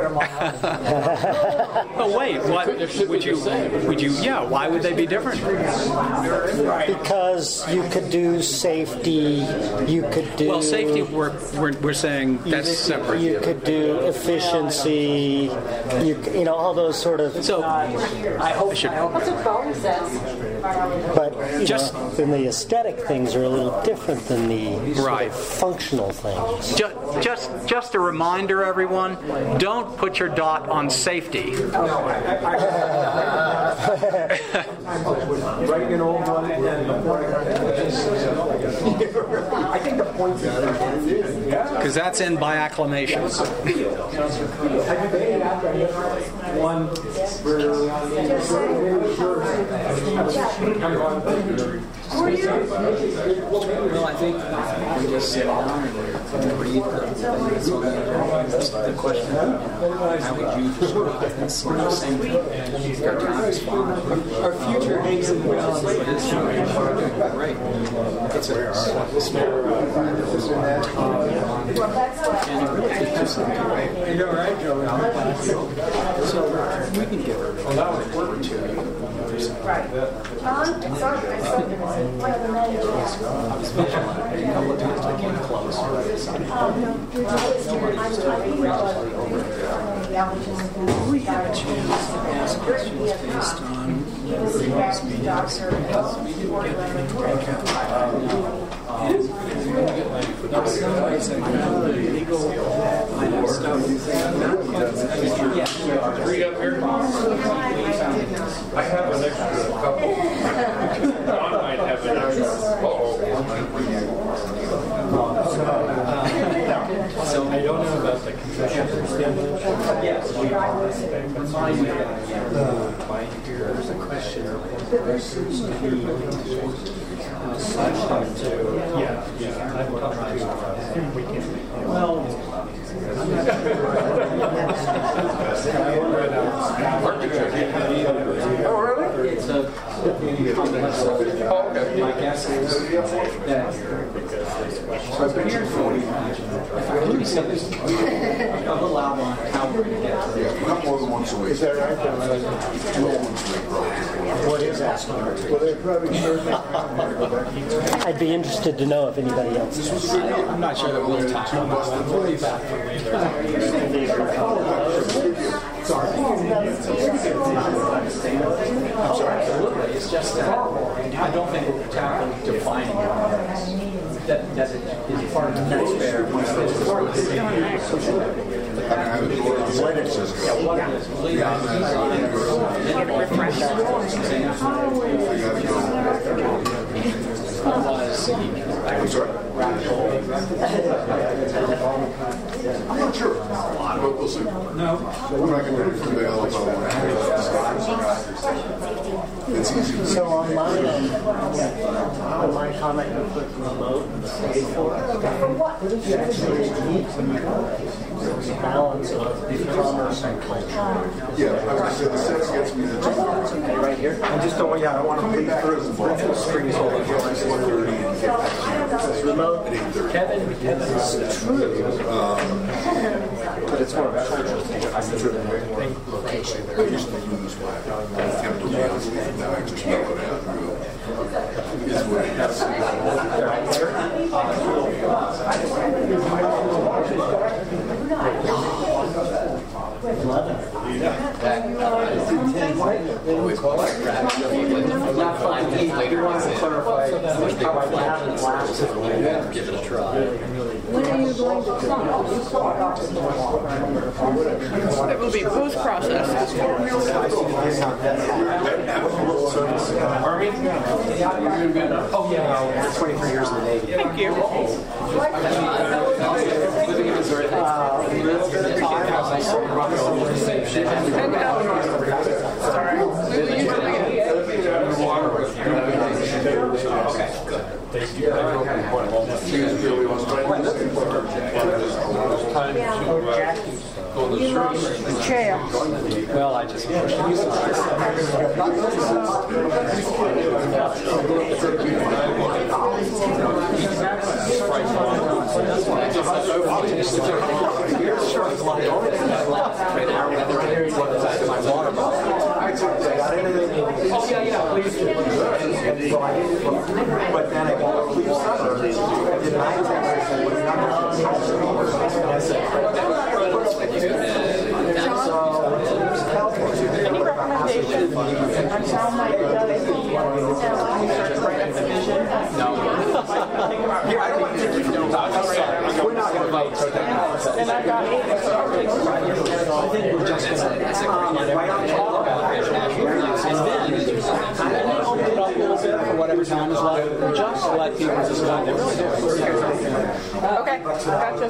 Oh wait, what would you? Would you? Yeah. Why would they be different? Because you could do safety, you could do... Well, safety. We're we're, we're saying that's you, separate. You could do efficiency. efficiency, you, you know, all those sort of. So I hope. I hope That's what Bowen says. But you Just- know, then the aesthetic things are a little different than the sort Right. of functional things. Just, just, just a reminder, everyone: don't put your dot on safety. Writing an old one and then I think the point Because that's in by acclamation. one Well, I think we just sit down and read the, the question. You know, how would you describe this? You know, same your time is fine. Our future hangs in the balance. But it's great. It's a small. You know, right, Joe? So we can give her a quarter or two. Right. John, sorry, I said there was one of the managers. I was visualizing a couple of times I came close. We have a chance to ask questions based on previous meetings. We didn't get any breakout. And in some ways, I found the legal item stuff not yeah. Read up here. I have an extra couple. John might have an extra. So I don't know about the concession stand. Yes, we are. Remind me that by here, there's a question of persons to be uh, such to. Yeah, yeah. I've talked to him. We can. Well, Oh, really? it's a complex. Oh, okay. My guess is that so I've been here for if I really say this a little out on how we're going to get there. Not more than once a week. Is that right? What is asking? Well, they probably should. I'd be interested to know if anybody else is. I'm not sure that we'll talk about it. We'll be back for later. I'm sorry. Absolutely. It's just that I don't think we're tackling defining it. That, that it is part of the next fair. I'm sorry? I'm not sure. But we'll see. No. We're not going to prevail about one. It's easy. So on my on my comment, you put remote and paid for. What is actually neat the balance of e-commerce and culture? Yeah, I was going to say the sense gets me the two. Okay, right here. I just don't, yeah, I don't want to pay for strings all the Remote. Kevin, Kevin is true. But it's more of a cultural thing. I think location. I used to use my temple nails, and now I just know it out. Is what it We call it not five days later. Give it a try. When are you going to come? It will be post-processed. Oh, yeah, no, twenty-three years in the Navy. Thank you. Living in Missouri. Chair. Well, I just Oh, yeah, yeah, please do. And so I didn't, but then I got a please summer. I did nine ten. I said, And I got I think we're just going to talk about it. And then, and then open it up a little bit for whatever time is left. Just let people decide. Okay, gotcha.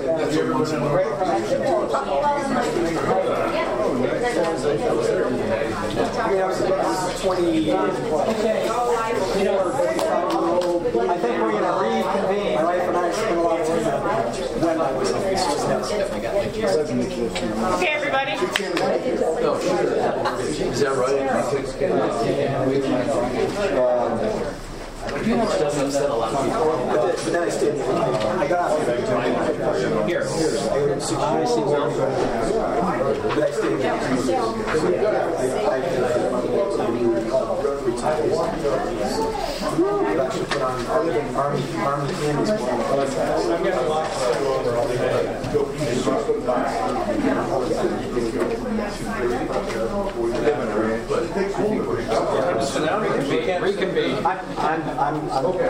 twenty. Okay. You know, I think we're going to reconvene. My wife and I spent a lot of time when I was in Okay, everybody. Is that right? You know, it doesn't upset a lot of people. But then I stayed. I got out here. Here. I see one. But I stayed. I've actually put on Army Army Candy's one. I'm going to lock it over all day. Reconvene. I'm, I'm, I'm, I'm okay.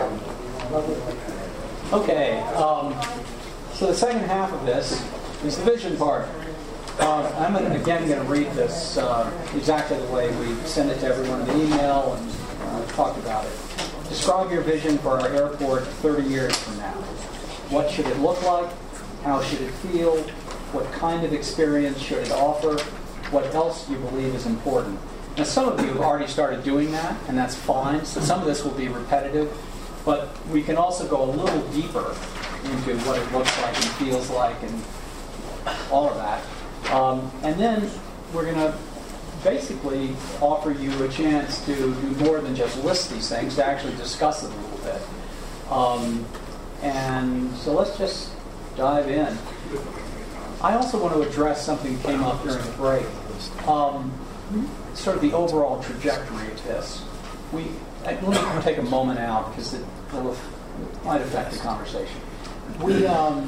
Okay. Um, so the second half of this is the vision part. Uh, I'm gonna, again going to read this uh, exactly the way we sent it to everyone in the email and uh, talked about it. Describe your vision for our airport thirty years from now. What should it look like? How should it feel? What kind of experience should it offer? What else do you believe is important? Now, some of you have already started doing that, and that's fine. So some of this will be repetitive, but we can also go a little deeper into what it looks like and feels like and all of that. Um, and then we're going to basically offer you a chance to do more than just list these things, to actually discuss it a little bit. Um, and so let's just dive in. I also want to address something that came up during the break. Um, sort of the overall trajectory of this. We, let me take a moment out because it will, might affect the conversation. We, um,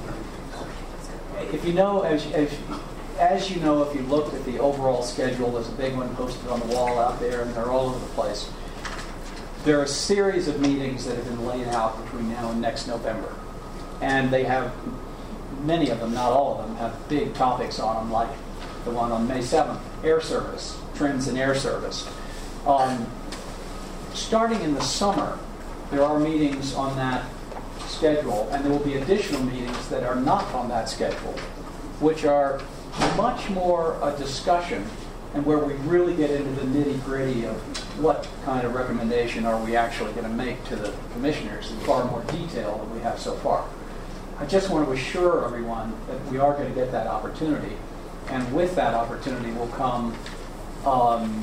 if you know, as, as, as you know, if you looked at the overall schedule, there's a big one posted on the wall out there, and they're all over the place. There are a series of meetings that have been laid out between now and next November, and they have, many of them, not all of them, have big topics on them, like the one on May seventh, air service, trends in air service. Um, starting in the summer, there are meetings on that schedule, and there will be additional meetings that are not on that schedule, which are much more a discussion and where we really get into the nitty-gritty of what kind of recommendation are we actually going to make to the commissioners in far more detail than we have so far. I just want to assure everyone that we are going to get that opportunity, and with that opportunity will come um,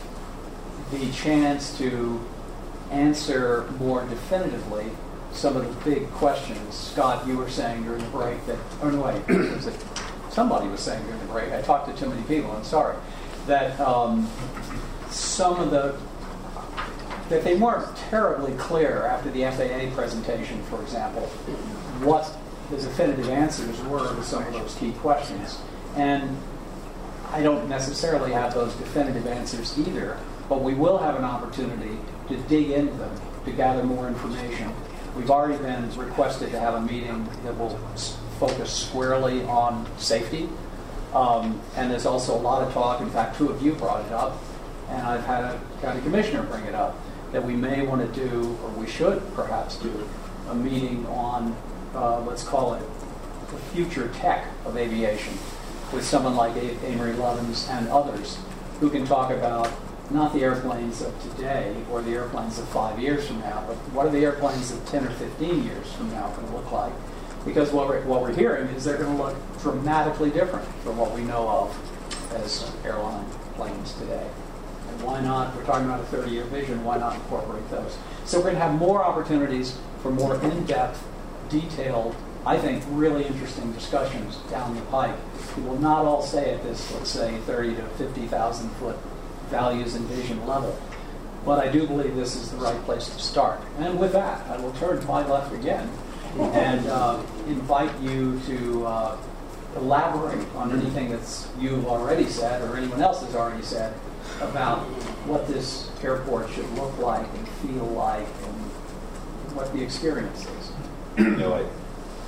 the chance to answer more definitively some of the big questions. Scott, you were saying during the break that, oh no wait, was it, somebody was saying during the break, I talked to too many people, I'm sorry, that um, some of the, that they weren't terribly clear after the F A A presentation, for example, what the definitive answers were to some of those key questions. And I don't necessarily have those definitive answers either, but we will have an opportunity to dig into them, to gather more information. We've already been requested to have a meeting that will focus squarely on safety. Um, and there's also a lot of talk, in fact, two of you brought it up, and I've had a county commissioner bring it up, that we may want to do, or we should perhaps do, a meeting on, uh, let's call it, the future tech of aviation, with someone like a- Amory Lovins and others who can talk about not the airplanes of today or the airplanes of five years from now, but what are the airplanes of ten or fifteen years from now going to look like? Because what we're, what we're hearing is they're going to look dramatically different from what we know of as airline planes today. And why not, we're talking about a thirty-year vision, why not incorporate those? So we're going to have more opportunities for more in-depth, detailed, I think, really interesting discussions down the pike. We will not all stay at this, let's say, thirty to fifty thousand foot values and vision level. But I do believe this is the right place to start. And with that, I will turn to my left again and uh, invite you to uh, elaborate on anything that's you've already said or anyone else has already said about what this airport should look like and feel like and what the experience is. You know, I,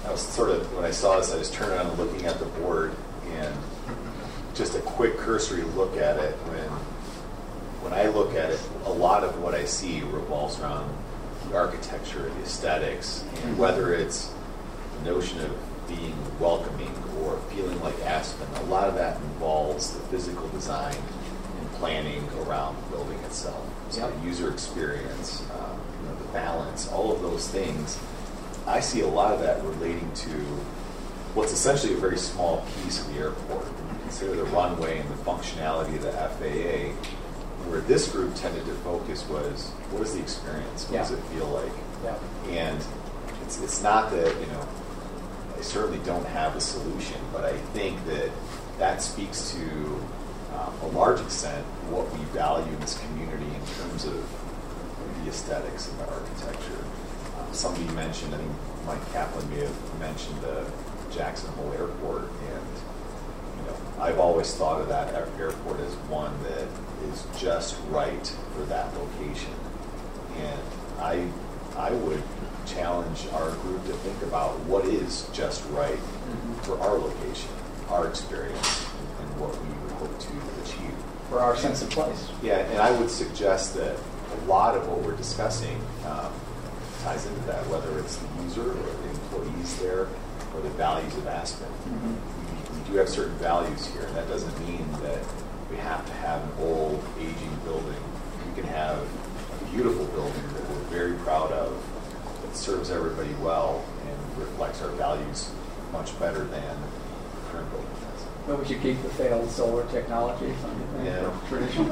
I was sort of, when I saw this, I just turned around and looking at the board, and just a quick cursory look at it. When when I look at it, a lot of what I see revolves around the architecture, the aesthetics, and whether it's the notion of being welcoming or feeling like Aspen, a lot of that involves the physical design and planning around the building itself. So Yep. the user experience, um, you know, the balance, all of those things. I see a lot of that relating to what's essentially a very small piece of the airport. Consider the runway and the functionality of the F A A. Where this group tended to focus was, what is the experience? What Yeah. does it feel like? Yeah. And it's it's not that, you know, I certainly don't have a solution, but I think that that speaks to um, a large extent what we value in this community in terms of the aesthetics and the architecture. Um, somebody mentioned, I think Mike Kaplan may have mentioned the Jackson Hole Airport, and you know, I've always thought of that airport as one that is just right for that location. And I I would challenge our group to think about what is just right mm-hmm. for our location, our experience, and, and what we would hope to achieve. For our sense of place. Yeah, and I would suggest that a lot of what we're discussing um, ties into that, whether it's the user or the employees there or the values of Aspen. Mm-hmm. we, we do have certain values here, and that doesn't mean that we have to have an old, aging building. We can have a beautiful building that we're very proud of, that serves everybody well and reflects our values much better than the current building does. But we should keep the failed solar technology, something Yeah. tradition.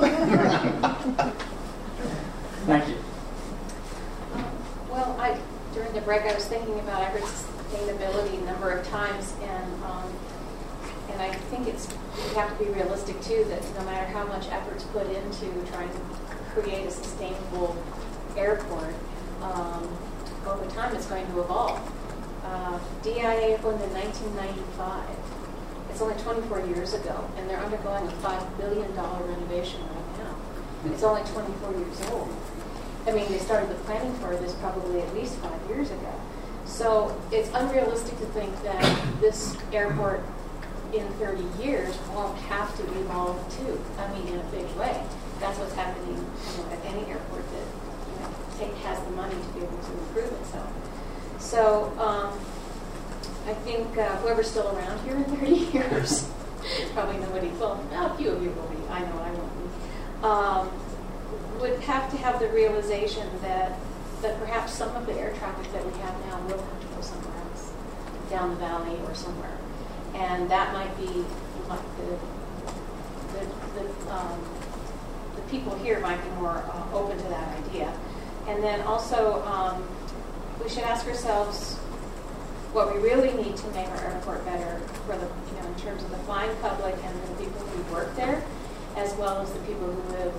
Thank you. Um, well, I during the break I was thinking about I heard sustainability a number of times, and um, and I think it's we have to be realistic too that no matter how much effort's put into trying to create a sustainable airport, um, over time it's going to evolve. Uh, D I A opened in nineteen ninety-five. It's only twenty-four years ago, and they're undergoing a five billion dollars renovation right now. It's only twenty-four years old. I mean, they started the planning for this probably at least five years ago. So it's unrealistic to think that this airport in thirty years won't have to evolve too. I mean, in a big way. That's what's happening, you know, at any airport that you know take, has the money to be able to improve itself. So um, I think uh, whoever's still around here in thirty years, probably nobody. Well, a few of you will be. I know I won't be. Um, would have to have the realization that that perhaps some of the air traffic that we have now will have to go somewhere else, down the valley or somewhere. And that might be like the the, the, um, the people here might be more uh, open to that idea. And then also um, we should ask ourselves what we really need to make our airport better for the you know in terms of the flying public and the people who work there, as well as the people who live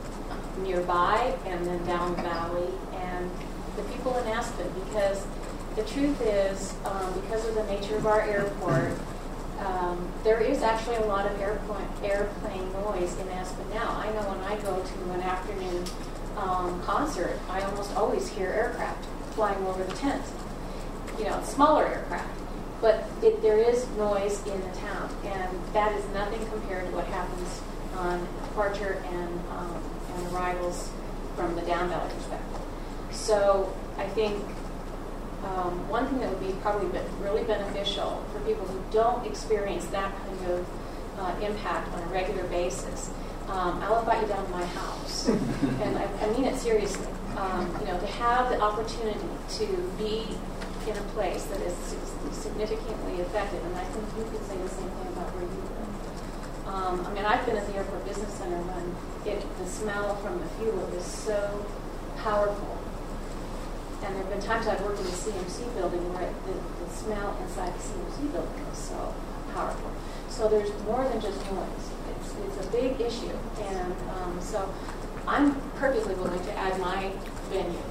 nearby and then down the valley and the people in Aspen. Because the truth is, um, because of the nature of our airport. Um, there is actually a lot of airplane, airplane noise in Aspen now. I know when I go to an afternoon um, concert, I almost always hear aircraft flying over the tent. You know, smaller aircraft. But it, there is noise in the town, and that is nothing compared to what happens on departure and, um, and arrivals from the down valley perspective. So I think Um, one thing that would be probably be really beneficial for people who don't experience that kind of uh, impact on a regular basis, um, I'll invite you down to my house, and I, I mean it seriously. Um, you know, to have the opportunity to be in a place that is significantly affected, and I think you could say the same thing about where you live. Um, I mean, I've been at the Airport Business Center when it, the smell from the fuel is so powerful. And there have been times I've worked in the C M C building where the, the smell inside the C M C building is so powerful. So there's more than just noise. It's, it's a big issue. And um, so I'm perfectly willing to add my venue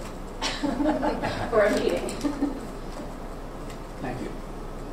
for a meeting. Thank you.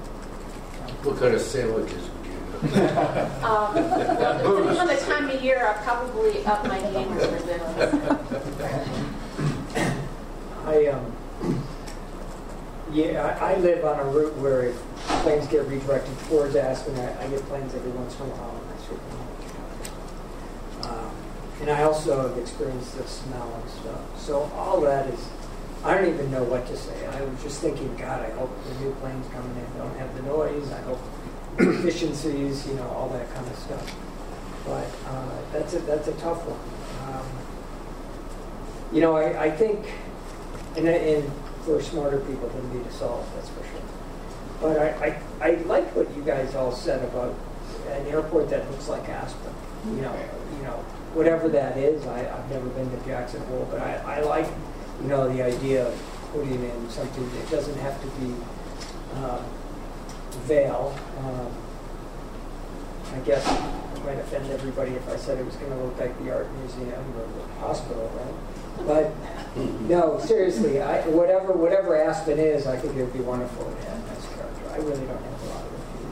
What kind of sandwiches would you have? um, well, depending on the time of year, I'll probably up my game a little bit. I um, Yeah, I, I live on a route where if planes get redirected towards Aspen, I, I get planes every once in a while, and I certainly um, and I also have experienced the smell and stuff. So all that is, I don't even know what to say. I was just thinking, God, I hope the new planes coming in don't have the noise. I hope efficiencies, you know, all that kind of stuff. But uh, that's a that's a tough one. Um, you know, I, I think, and, and for smarter people than me to solve, that's for sure. But I, I, I like what you guys all said about an airport that looks like Aspen. You know, you know, whatever that is. I, I've never been to Jackson Hole, but I, I like, you know, the idea of putting in something that doesn't have to be uh, Vail. Um, I guess I might offend everybody if I said it was going to look like the art museum or the hospital, right? But no, seriously, I, whatever whatever Aspen is, I think it would be wonderful to have nice character. I really don't have a lot of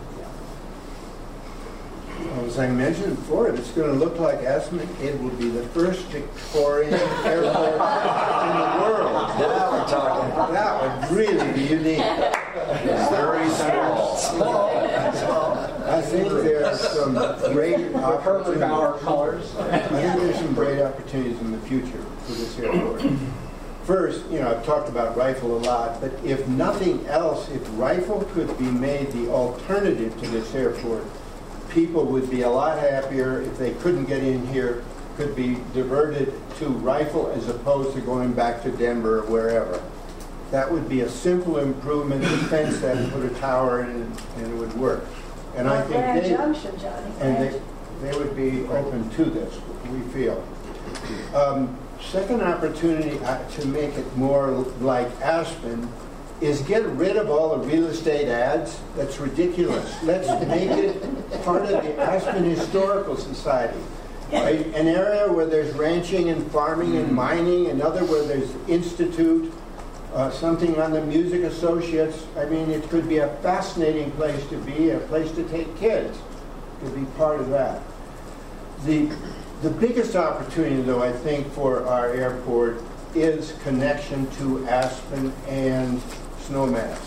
it. Well, as I mentioned before, if it's going to look like Aspen, it will be the first Victorian airport in the world. Now we're talking. That would really be unique. It's very small. I think there's some great opportunities. Bauer colors. I think there's some great opportunities in the future for this airport. First, you know, I've talked about Rifle a lot, but if nothing else, if Rifle could be made the alternative to this airport, people would be a lot happier if they couldn't get in here, could be diverted to Rifle as opposed to going back to Denver or wherever. That would be a simple improvement, to fence that and put a tower in, and it would work. And I think Grand they, Junction, Johnny. and they, they would be open to this, we feel. Um, second opportunity uh, to make it more like Aspen is get rid of all the real estate ads. That's ridiculous. Let's make it part of the Aspen Historical Society. A, an area where there's ranching and farming and mining, another where there's institute, uh, something on the Music Associates. I mean, it could be a fascinating place to be, a place to take kids, to be part of that. The, the biggest opportunity, though, I think, for our airport is connection to Aspen and Snowmass.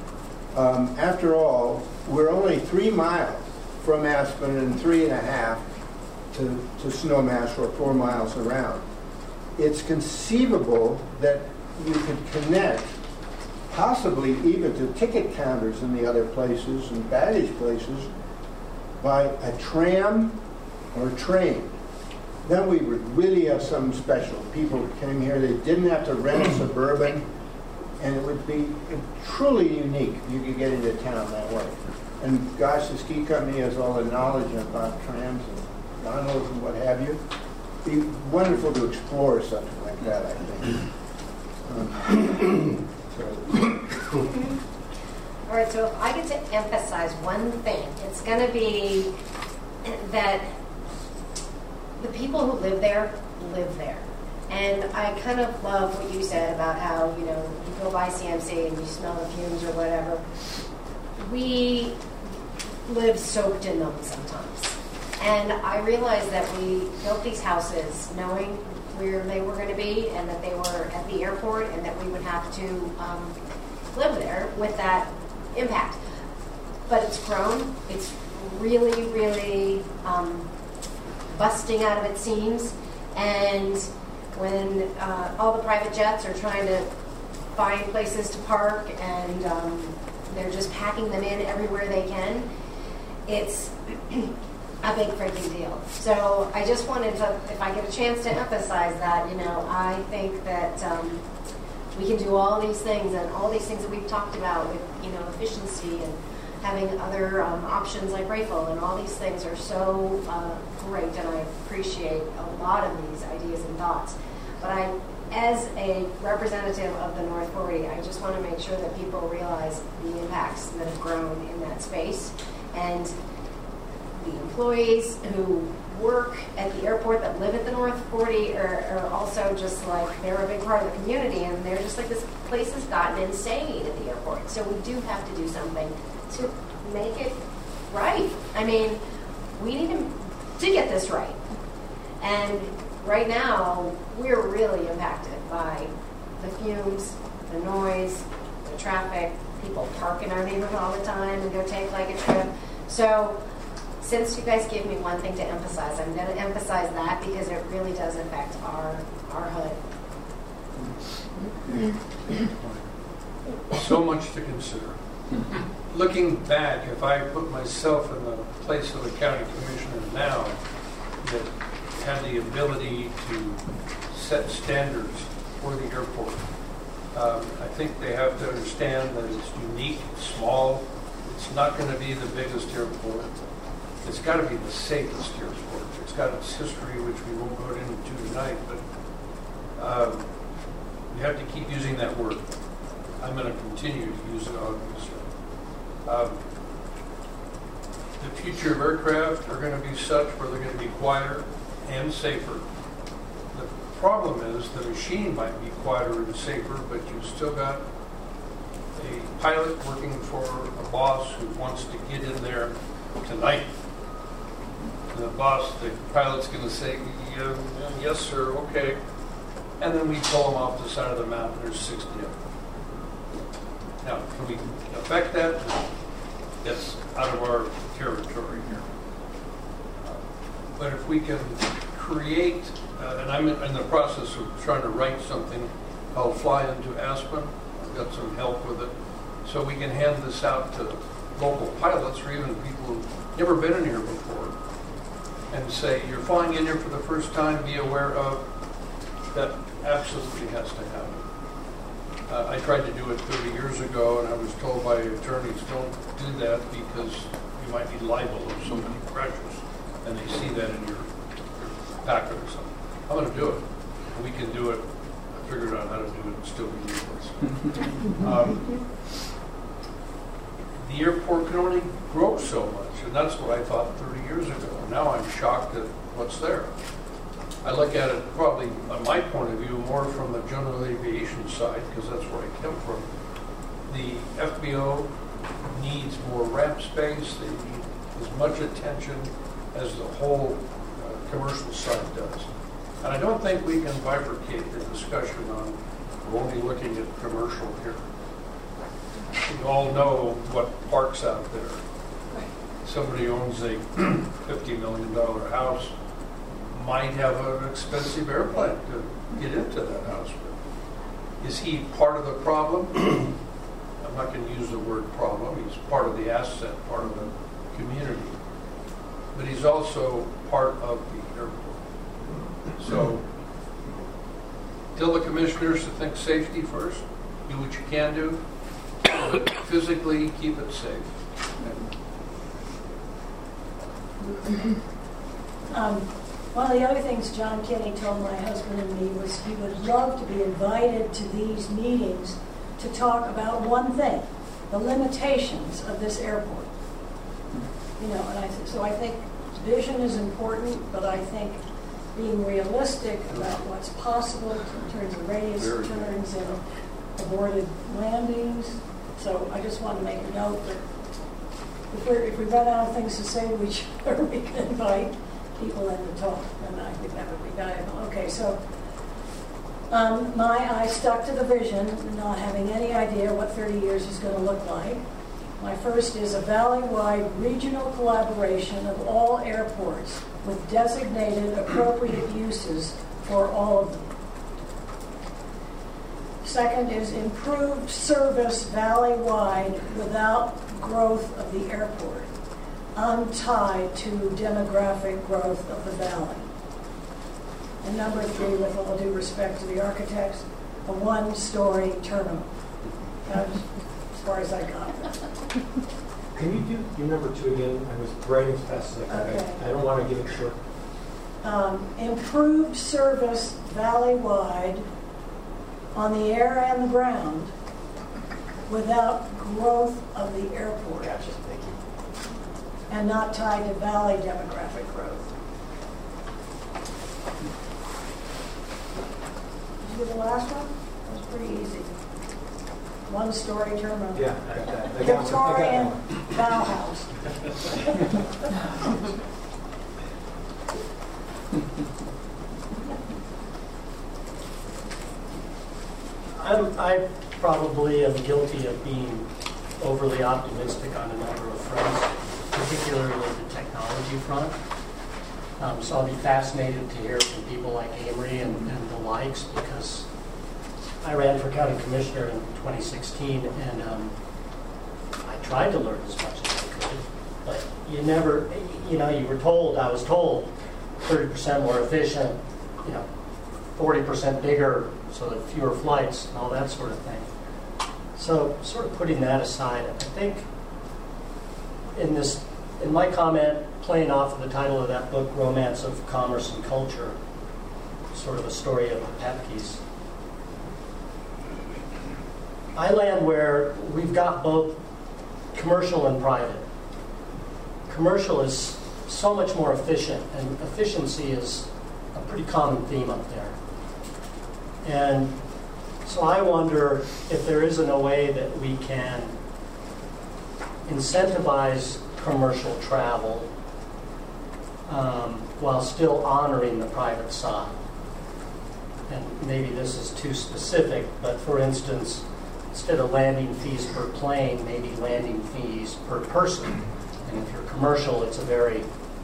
Um, after all, we're only three miles from Aspen and three and a half to, to Snowmass, or four miles around. It's conceivable that you could connect, possibly even to ticket counters in the other places and baggage places, by a tram or train. Then we would really have something special. People came here, they didn't have to rent a Suburban, and it would be truly unique if you could get into town that way. And gosh, the ski company has all the knowledge about trams and gondolas and what have you. It'd be wonderful to explore something like that, I think. Um, so. All right, so if I get to emphasize one thing, it's going to be that the people who live there live there. And I kind of love what you said about how, you know, you go by C M C and you smell the fumes or whatever. We live soaked in them sometimes. And I realized that we built these houses knowing where they were going to be and that they were at the airport and that we would have to um, live there with that impact. But it's grown. It's really, really um, busting out of its seams. And when uh, all the private jets are trying to find places to park and um, they're just packing them in everywhere they can, it's a big freaking deal. So I just wanted to, if I get a chance to emphasize that, you know, I think that um, we can do all these things and all these things that we've talked about with, you know, efficiency and having other um, options like Rifle, and all these things are so uh, great, and I appreciate a lot of these ideas and thoughts. But I, as a representative of the North forty, I just want to make sure that people realize the impacts that have grown in that space, and the employees who work at the airport that live at the North forty are, are also just like, they're a big part of the community, and they're just like, this place has gotten insane at the airport. So we do have to do something to make it right. I mean, we need to, to get this right. And right now, we're really impacted by the fumes, the noise, the traffic. People park in our neighborhood all the time and go take like a trip. So since you guys gave me one thing to emphasize, I'm going to emphasize that because it really does affect our, our hood. So much to consider. Looking back, if I put myself in the place of the county commissioner now that had the ability to set standards for the airport, um, I think they have to understand that it's unique, it's small, it's not going to be the biggest airport. It's got to be the safest airport. It's got its history, which we won't go into tonight, but um, you have to keep using that word. I'm going to continue to use it, obviously. Um, the future of aircraft are going to be such where they're going to be quieter and safer. The problem is the machine might be quieter and safer, but you've still got a pilot working for a boss who wants to get in there tonight. And the boss, the pilot's going to say, yeah, yes, sir, okay. And then we pull them off the side of the mountain. There's sixty of them. Now, can we affect that? That's out of our territory here. Uh, but if we can create, uh, and I'm in the process of trying to write something called Fly into Aspen. I've got some help with it. So we can hand this out to local pilots or even people who've never been in here before and say, you're flying in here for the first time, be aware of that. Absolutely has to happen. Uh, I tried to do it thirty years ago, and I was told by attorneys, don't do that because you might be liable if somebody crashes, and they see that in your, your packet or something. I'm going to do it. And we can do it. I figured out how to do it and still be useless. um, the airport can only grow so much, and that's what I thought thirty years ago. Now I'm shocked at what's there. I look at it probably, on my point of view, more from the general aviation side, because that's where I come from. The F B O needs more ramp space. They need as much attention as the whole uh, commercial side does. And I don't think we can bifurcate the discussion on we're only looking at commercial here. We all know what parks out there. Somebody owns a fifty million dollar house, might have an expensive airplane to get into that house with. Is he part of the problem? I'm not going to use the word problem. He's part of the asset, part of the community. But he's also part of the airport. So tell the commissioners to think safety first. Do what you can do. But physically, keep it safe. Um, one of the other things John Kinney told my husband and me was he would love to be invited to these meetings to talk about one thing, the limitations of this airport. You know, and I th- so I think vision is important, but I think being realistic about what's possible in terms of radius turns and aborted landings. So I just want to make a note that if, we're, if we run out of things to say to each other, we can invite people in to talk, and I think that would be valuable. Okay, so um, my I stuck to the vision, not having any idea what thirty years is going to look like. My first is a valley-wide regional collaboration of all airports with designated appropriate uses for all of them. Second is improved service valley-wide without growth of the airport, untied to demographic growth of the valley. And number three, with all due respect to the architects, a one-story terminal. That's as far as I got. Can you do your number two again? I was writing as fast as I could. Okay. I don't want to give it short. Um, improved service valley-wide on the air and the ground without growth of the airport. Gotcha, thank you. And not tied to valley demographic growth. Did you do the last one? That was pretty easy. One-story terminal. Yeah, I got that. I got Victorian one. bow house. I'm, I probably am guilty of being overly optimistic on a number of fronts, particularly the technology front. Um, so I'll be fascinated to hear from people like Amory and, and the likes, because I ran for county commissioner in twenty sixteen, and um, I tried to learn as much as I could, but you never, you know, you were told, I was told, thirty percent more efficient, you know, forty percent bigger, so that fewer flights and all that sort of thing. So sort of putting that aside, I think in this, in my comment, playing off of the title of that book, Romance of Commerce and Culture, sort of a story of a pet piece. I land where we've got both commercial and private. Commercial is so much more efficient, and efficiency is a pretty common theme up there. And so I wonder if there isn't a way that we can incentivize commercial travel um, while still honoring the private side. And maybe this is too specific, but for instance, instead of landing fees per plane, maybe landing fees per person. And if you're commercial, it's a very,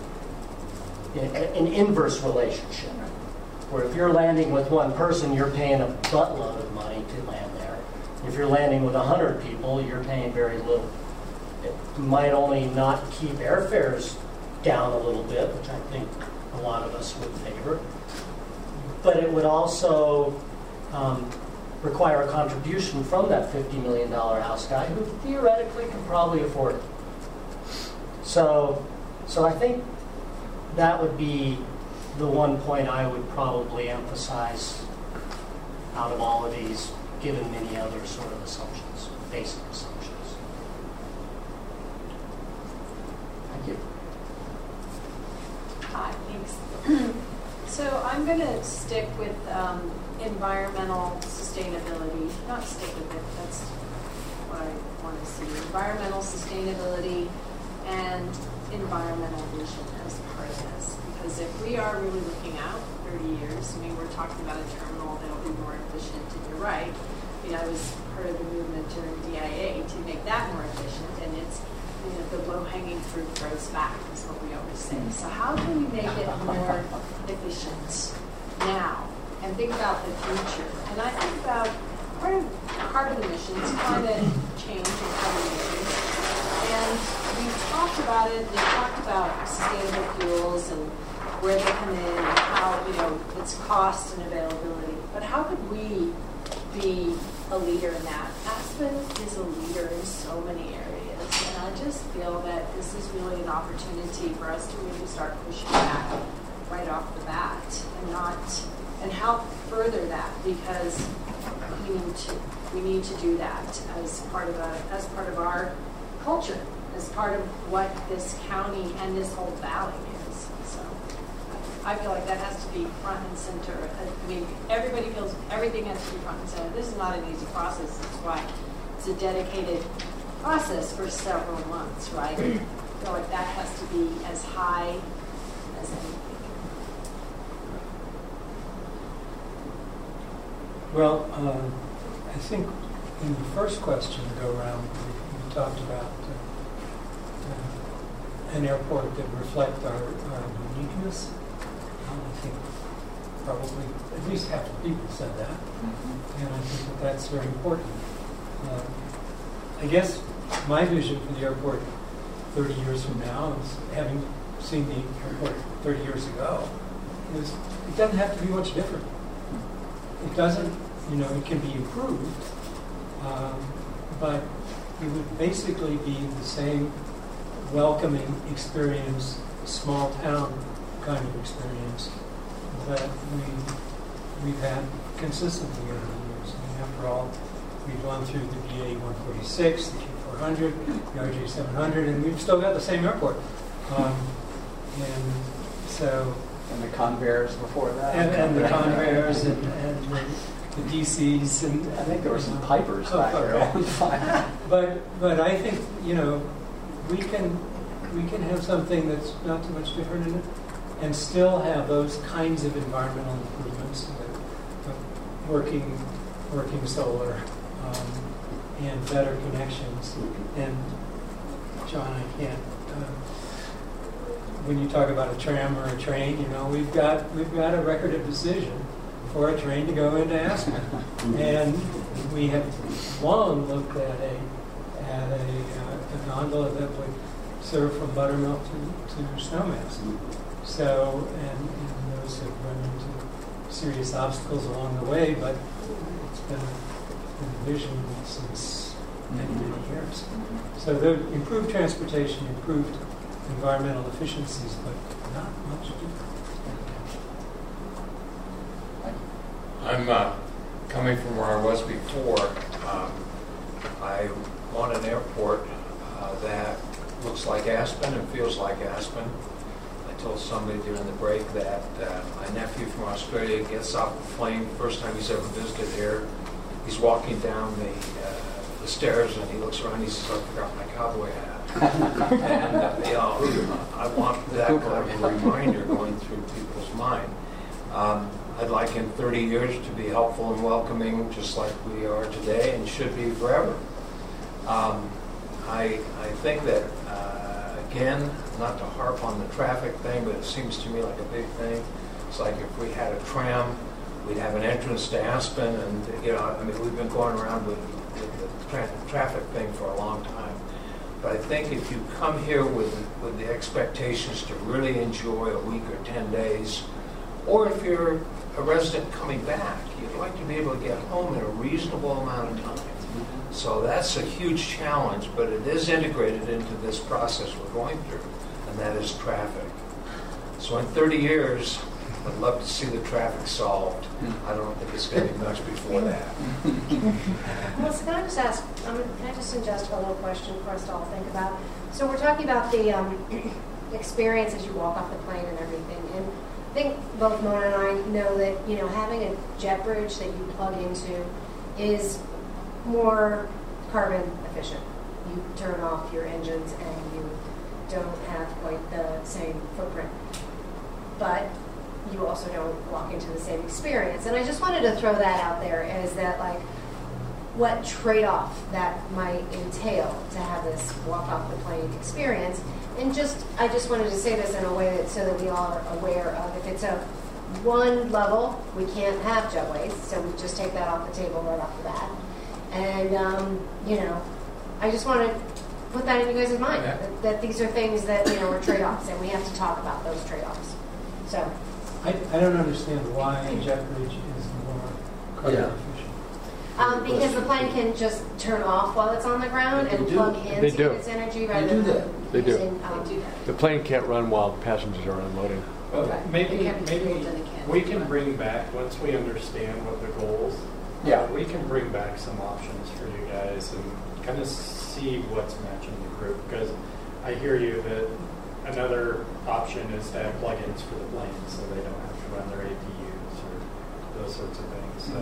an inverse relationship, where if you're landing with one person, you're paying a buttload of money to land there. If you're landing with one hundred people, you're paying very little. It might only not keep airfares down a little bit, which I think a lot of us would favor, but it would also um, require a contribution from that fifty million dollars house guy who theoretically can probably afford it. So, so I think that would be the one point I would probably emphasize out of all of these, given many other sort of assumptions, basic assumptions. Thank you. Hi, thanks. So I'm going to stick with um, environmental sustainability. Not stick with it, that's what I want to see. Environmental sustainability and environmental vision as part of this. Because if we are really looking out thirty years, I mean, we're talking about a terminal that will be more efficient, and you're right. I mean, I was part of the movement during D I A to make that more efficient, and it's, you know, the low-hanging fruit grows back, is what we always say. So how can we make it more efficient now? And think about the future. And I think about part of carbon emissions, climate change and carbon emissions. And we talked about it, we talked about sustainable fuels and where they come in and how, you know, its cost and availability. But how could we be a leader in that? Aspen is a leader in so many areas. And I just feel that this is really an opportunity for us to really start pushing back right off the bat and not, and help further that, because we need to, we need to do that as part of a, as part of our culture, as part of what this county and this whole valley is. So I feel like that has to be front and center. I mean, everybody feels everything has to be front and center. This is not an easy process. That's why it's a dedicated process for several months, right? I feel like that has to be as high as anything. Well, um, I think in the first question go round, we, we talked about uh, uh, an airport that reflects our, our uniqueness. Um, I think probably at least half the people said that, mm-hmm. and I think that that's very important. Uh, I guess my vision for the airport thirty years from now is, having seen the airport thirty years ago, is it doesn't have to be much different. It doesn't, you know, it can be improved, um, but it would basically be the same welcoming experience, small town kind of experience that we, we've had consistently over the years. I mean, after all, we've gone through the D A one forty-six, the Q four hundred, the R J seven hundred, and we've still got the same airport. Um, and so... And the Convair's before that. And, and the Convair's and, and the, the D Cs. And I think there were some Pipers oh, back there all the time. But, but I think, you know, we can, we can have something that's not too much different in it and still have those kinds of environmental improvements, like working, working solar, um, and better connections. And John, I can't. Uh, when you talk about a tram or a train, you know, we've got we've got a record of decision for a train to go into Aspen, and we have long looked at a at a, uh, a gondola that would serve from Buttermilk to, to Snowmass. So, and, and those have run into serious obstacles along the way, but it's been a vision since many, many years. So the improved transportation, improved environmental efficiencies, but not much different. I'm uh, coming from where I was before. Um, I want an airport uh, that looks like Aspen and feels like Aspen. I told somebody during the break that uh, my nephew from Australia gets off the plane, first time he's ever visited here. He's walking down the, uh, the stairs and he looks around and he says, I forgot my cowboy hat. and uh, you know, I want that kind of a reminder going through people's mind. Um, I'd like in thirty years to be helpful and welcoming just like we are today and should be forever. Um, I, I think that, uh, again, not to harp on the traffic thing, but it seems to me like a big thing. It's like if we had a tram, we'd have an entrance to Aspen, and, you know, I mean, we've been going around with, with the tra- traffic thing for a long time. But I think if you come here with, with the expectations to really enjoy a week or ten days, or if you're a resident coming back, you'd like to be able to get home in a reasonable amount of time. So that's a huge challenge, but it is integrated into this process we're going through, and that is traffic. So in thirty years, I'd love to see the traffic solved. I don't think it's going to be much before that. Well, so can I just ask, um, can I just suggest a little question for us to all think about? So we're talking about the um, experience as you walk off the plane and everything, and I think both Mona and I know that, you know, having a jet bridge that you plug into is more carbon efficient. You turn off your engines and you don't have quite the same footprint. But you also don't walk into the same experience. And I just wanted to throw that out there as that, like, what trade-off that might entail to have this walk off the plane experience. And just, I just wanted to say this in a way that so that we all are aware of, if it's a one level, we can't have jetways, so we just take that off the table right off the bat. And, um, you know, I just want to put that in you guys' mind, yeah. that, that these are things that, you know, are trade-offs, and we have to talk about those trade-offs. So, I, I don't understand why a jet bridge is more carbon Yeah. efficient. um, because the plane can just turn off while it's on the ground and do. plug They into do. its energy They rather do than that. They do. using, um, They do that. The plane can't run while passengers are unloading. Well, Right. maybe They have to maybe build in the can. we can bring back, once we understand what the goals, Yeah. uh, we can bring back some options for you guys and kind of see what's matching the group. Because I hear you that another option is to have plugins for the planes so they don't have to run their A P Us or those sorts of things. So,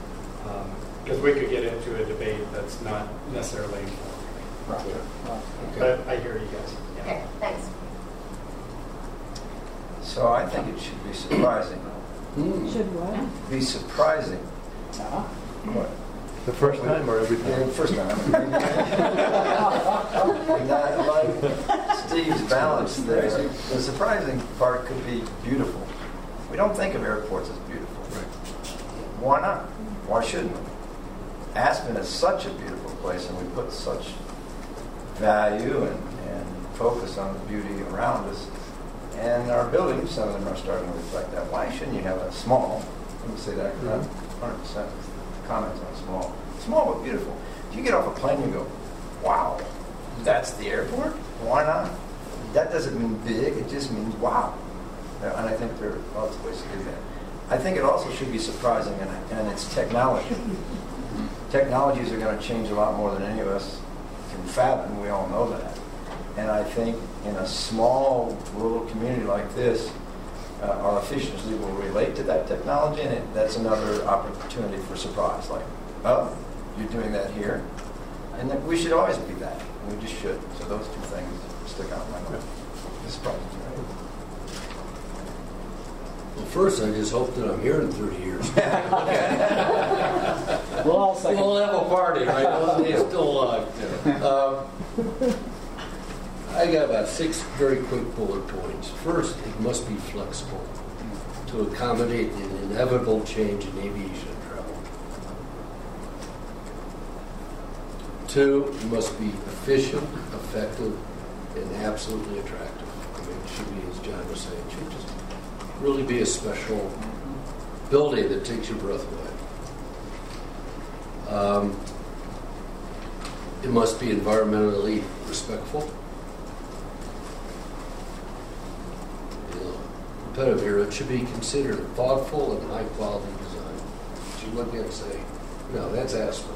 because we could get into a debate that's not necessarily informed. Right. So, but I hear you guys. Yeah. okay, thanks. So I think it should be surprising. Should what? Be surprising. Uh-huh. What? The first time or every Yeah, time? the first time. And that, like Steve's balance there, the surprising part could be beautiful. We don't think of airports as beautiful. Why not? Why shouldn't we? Aspen is such a beautiful place, and we put such value and, and focus on the beauty around us. And our buildings, some of them are starting to reflect that. Why shouldn't you have a small, let me say that, one hundred percent comments on small. Small but beautiful. If you get off a plane, you go, wow, that's the airport? Why not? That doesn't mean big, it just means wow. And I think there are lots of ways to do that. I think it also should be surprising, and, and it's technology. Technologies are going to change a lot more than any of us can fathom. We all know that. And I think in a small rural community like this, uh, our efficiency will relate to that technology, and it, that's another opportunity for surprise. Like, oh, you're doing that here? And then we should always be that. We just should. So those two things stick out in my mind. It's surprising, right? Well, first, I just hope that I'm here in thirty years. We'll all second. We'll have a party, right? He's still alive. Um, I got about six very quick bullet points. First, it must be flexible to accommodate an inevitable change in aviation travel. Two, it must be efficient, effective, and absolutely attractive. I mean, it should be, as John was saying, it should just really be a special building that takes your breath away. Um, it must be environmentally respectful. You know, repetitive here, it should be considered thoughtful and high quality design. You should look at it and say, no, that's Aspen.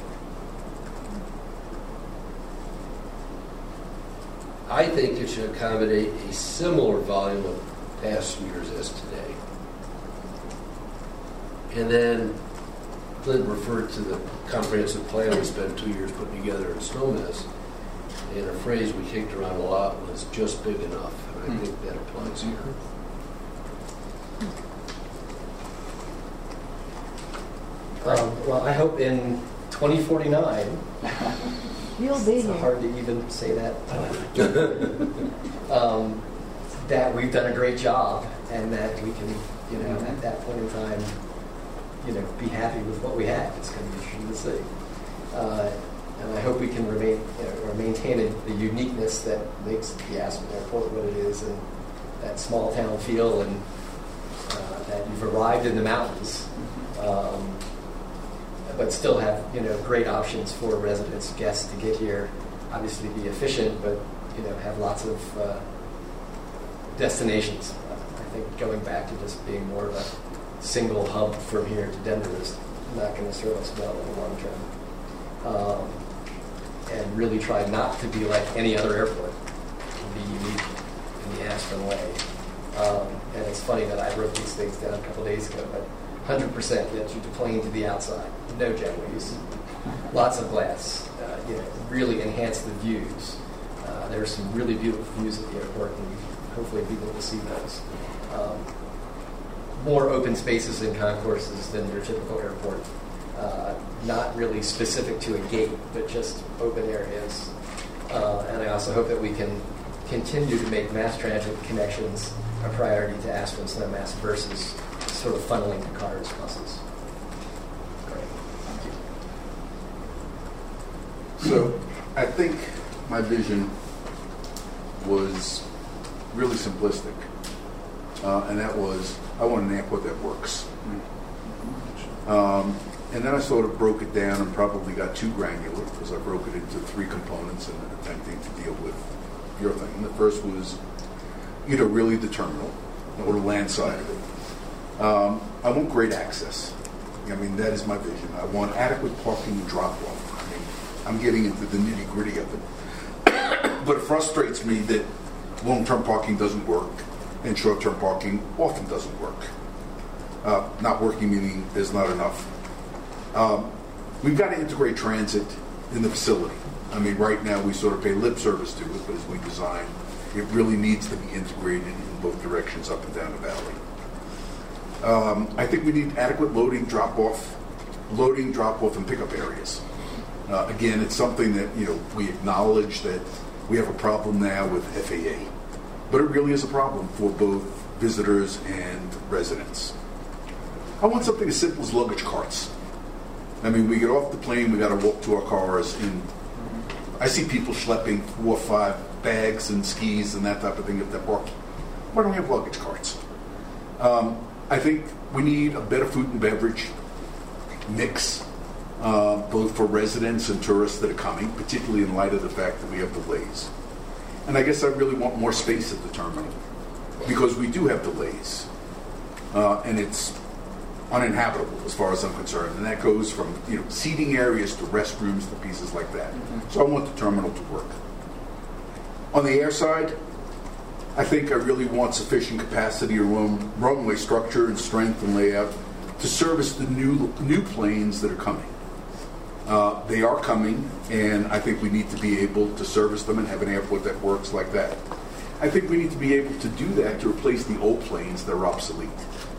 I think it should accommodate a similar volume of passengers as today. And then Clint referred to the comprehensive plan we spent two years putting together in Snowmass. And a phrase we kicked around a lot was just big enough. And I think that applies here. Um, well, I hope in twenty forty-nine, You'll be it's here. hard to even say that, um, that we've done a great job and that we can, you know, at that point in time, you know, be happy with what we have. It's going to be interesting to see. Uh, and I hope we can remain, you know, or maintain a, the uniqueness that makes the Aspen Airport what it is, and that small town feel, and uh, that you've arrived in the mountains. Um, but still have, you know, great options for residents, guests to get here. Obviously be efficient, but, you know, have lots of uh, destinations. Uh, I think going back to just being more of a single hub from here to Denver is not going to serve us well in the long term. Um, and really try not to be like any other airport. Be unique in the Aspen way. Um, and it's funny that I wrote these things down a couple days ago, but one hundred percent gets you to plane to the outside. No jetways. Lots of glass. Uh, you know, really enhance the views. Uh, there are some really beautiful views at the airport, and hopefully people will see those. Um, more open spaces and concourses than your typical airport. Uh, not really specific to a gate, but just open areas. Uh, and I also hope that we can continue to make mass transit connections a priority to Aspen Snowmass versus sort of funneling to cars, buses. Great. Thank you. So I think my vision was really simplistic, uh, and that was I want an airport that works. Um, and then I sort of broke it down and probably got too granular because I broke it into three components and attempting to deal with your thing. And the first was either really the terminal or the land side of it. Um, I want great access. I mean, that is my vision. I want adequate parking and drop-off. I mean, I'm getting into the nitty-gritty of it. But it frustrates me that long-term parking doesn't work and short-term parking often doesn't work. Uh, not working meaning there's not enough. Um, we've got to integrate transit in the facility. I mean, right now we sort of pay lip service to it, but as we design, it really needs to be integrated in both directions, up and down the valley. Um, I think we need adequate loading, drop-off, loading, drop-off, and pickup areas. Uh, again, it's something that, you know, we acknowledge that we have a problem now with F A A, but it really is a problem for both visitors and residents. I want something as simple as luggage carts. I mean, we get off the plane, we got to walk to our cars, and I see people schlepping four or five bags and skis and that type of thing if they're parking. Why don't we have luggage carts? Um, I think we need a better food and beverage mix, uh, both for residents and tourists that are coming, particularly in light of the fact that we have delays. And I guess I really want more space at the terminal because we do have delays, uh, and it's uninhabitable as far as I'm concerned. And that goes from, you know, seating areas to restrooms to pieces like that. Mm-hmm. So I want the terminal to work. On the air side, I think I really want sufficient capacity around runway structure and strength and layout to service the new new planes that are coming. Uh, they are coming, and I think we need to be able to service them and have an airport that works like that. I think we need to be able to do that to replace the old planes that are obsolete.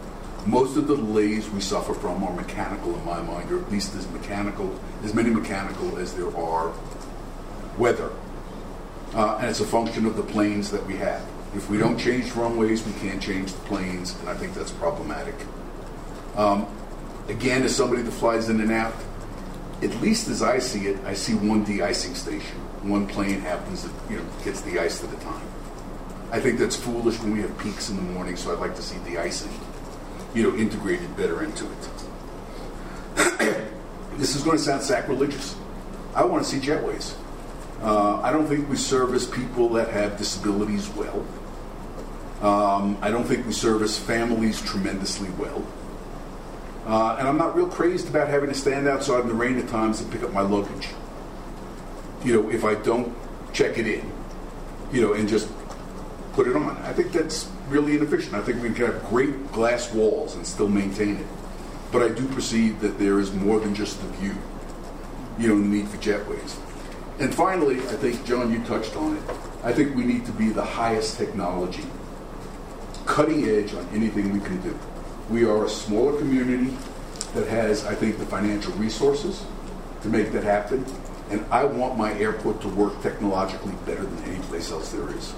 Most of the delays we suffer from are mechanical in my mind, or at least as mechanical, as many mechanical as there are weather. Uh, and it's a function of the planes that we have. If we don't change runways, we can't change the planes, and I think that's problematic. Um, again, as somebody that flies in and out, at least as I see it, I see one de-icing station. One plane happens, to, you know, gets de-iced at a time. I think that's foolish when we have peaks in the morning, so I'd like to see de-icing, you know, integrated better into it. This is going to sound sacrilegious. I want to see jetways. Uh, I don't think we service people that have disabilities well. Um, I don't think we service families tremendously well. Uh, and I'm not real crazed about having to stand outside in the rain at times and pick up my luggage. You know, if I don't check it in, you know, and just put it on. I think that's really inefficient. I think we can have great glass walls and still maintain it. But I do perceive that there is more than just the view, you know, the need for jetways. And finally, I think, John, you touched on it. I think we need to be the highest technology, cutting edge on anything we can do. We are a smaller community that has, I think, the financial resources to make that happen. And I want my airport to work technologically better than any place else there is.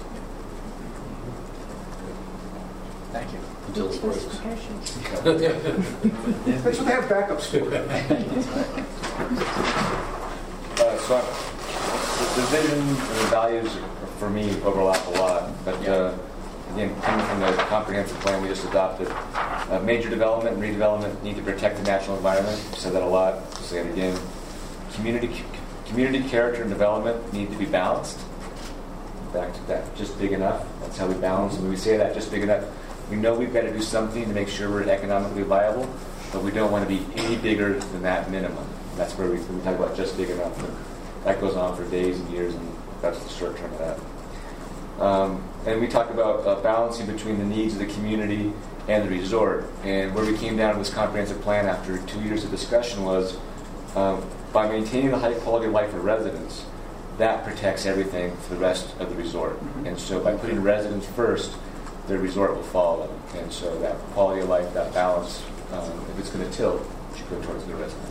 Thank you. Good specifications. That's what they have backups for. uh, so the vision and the values for me overlap a lot, but uh, again, coming from the comprehensive plan we just adopted, uh, major development and redevelopment need to protect the natural environment. We said that a lot. I'll say it again. Community, community character and development need to be balanced. Back to that, just big enough. That's how we balance. And when we say that, just big enough, we know we've got to do something to make sure we're economically viable, but we don't want to be any bigger than that minimum. That's where we, we talk about just big enough. And that goes on for days and years, and that's the short term of that. Um, and we talked about uh, balancing between the needs of the community and the resort. And where we came down to this comprehensive plan after two years of discussion was um, by maintaining the high quality of life for residents, that protects everything for the rest of the resort. Mm-hmm. And so by putting residents first, the resort will follow. And so that quality of life, that balance, um, if it's going to tilt, should go towards the resident.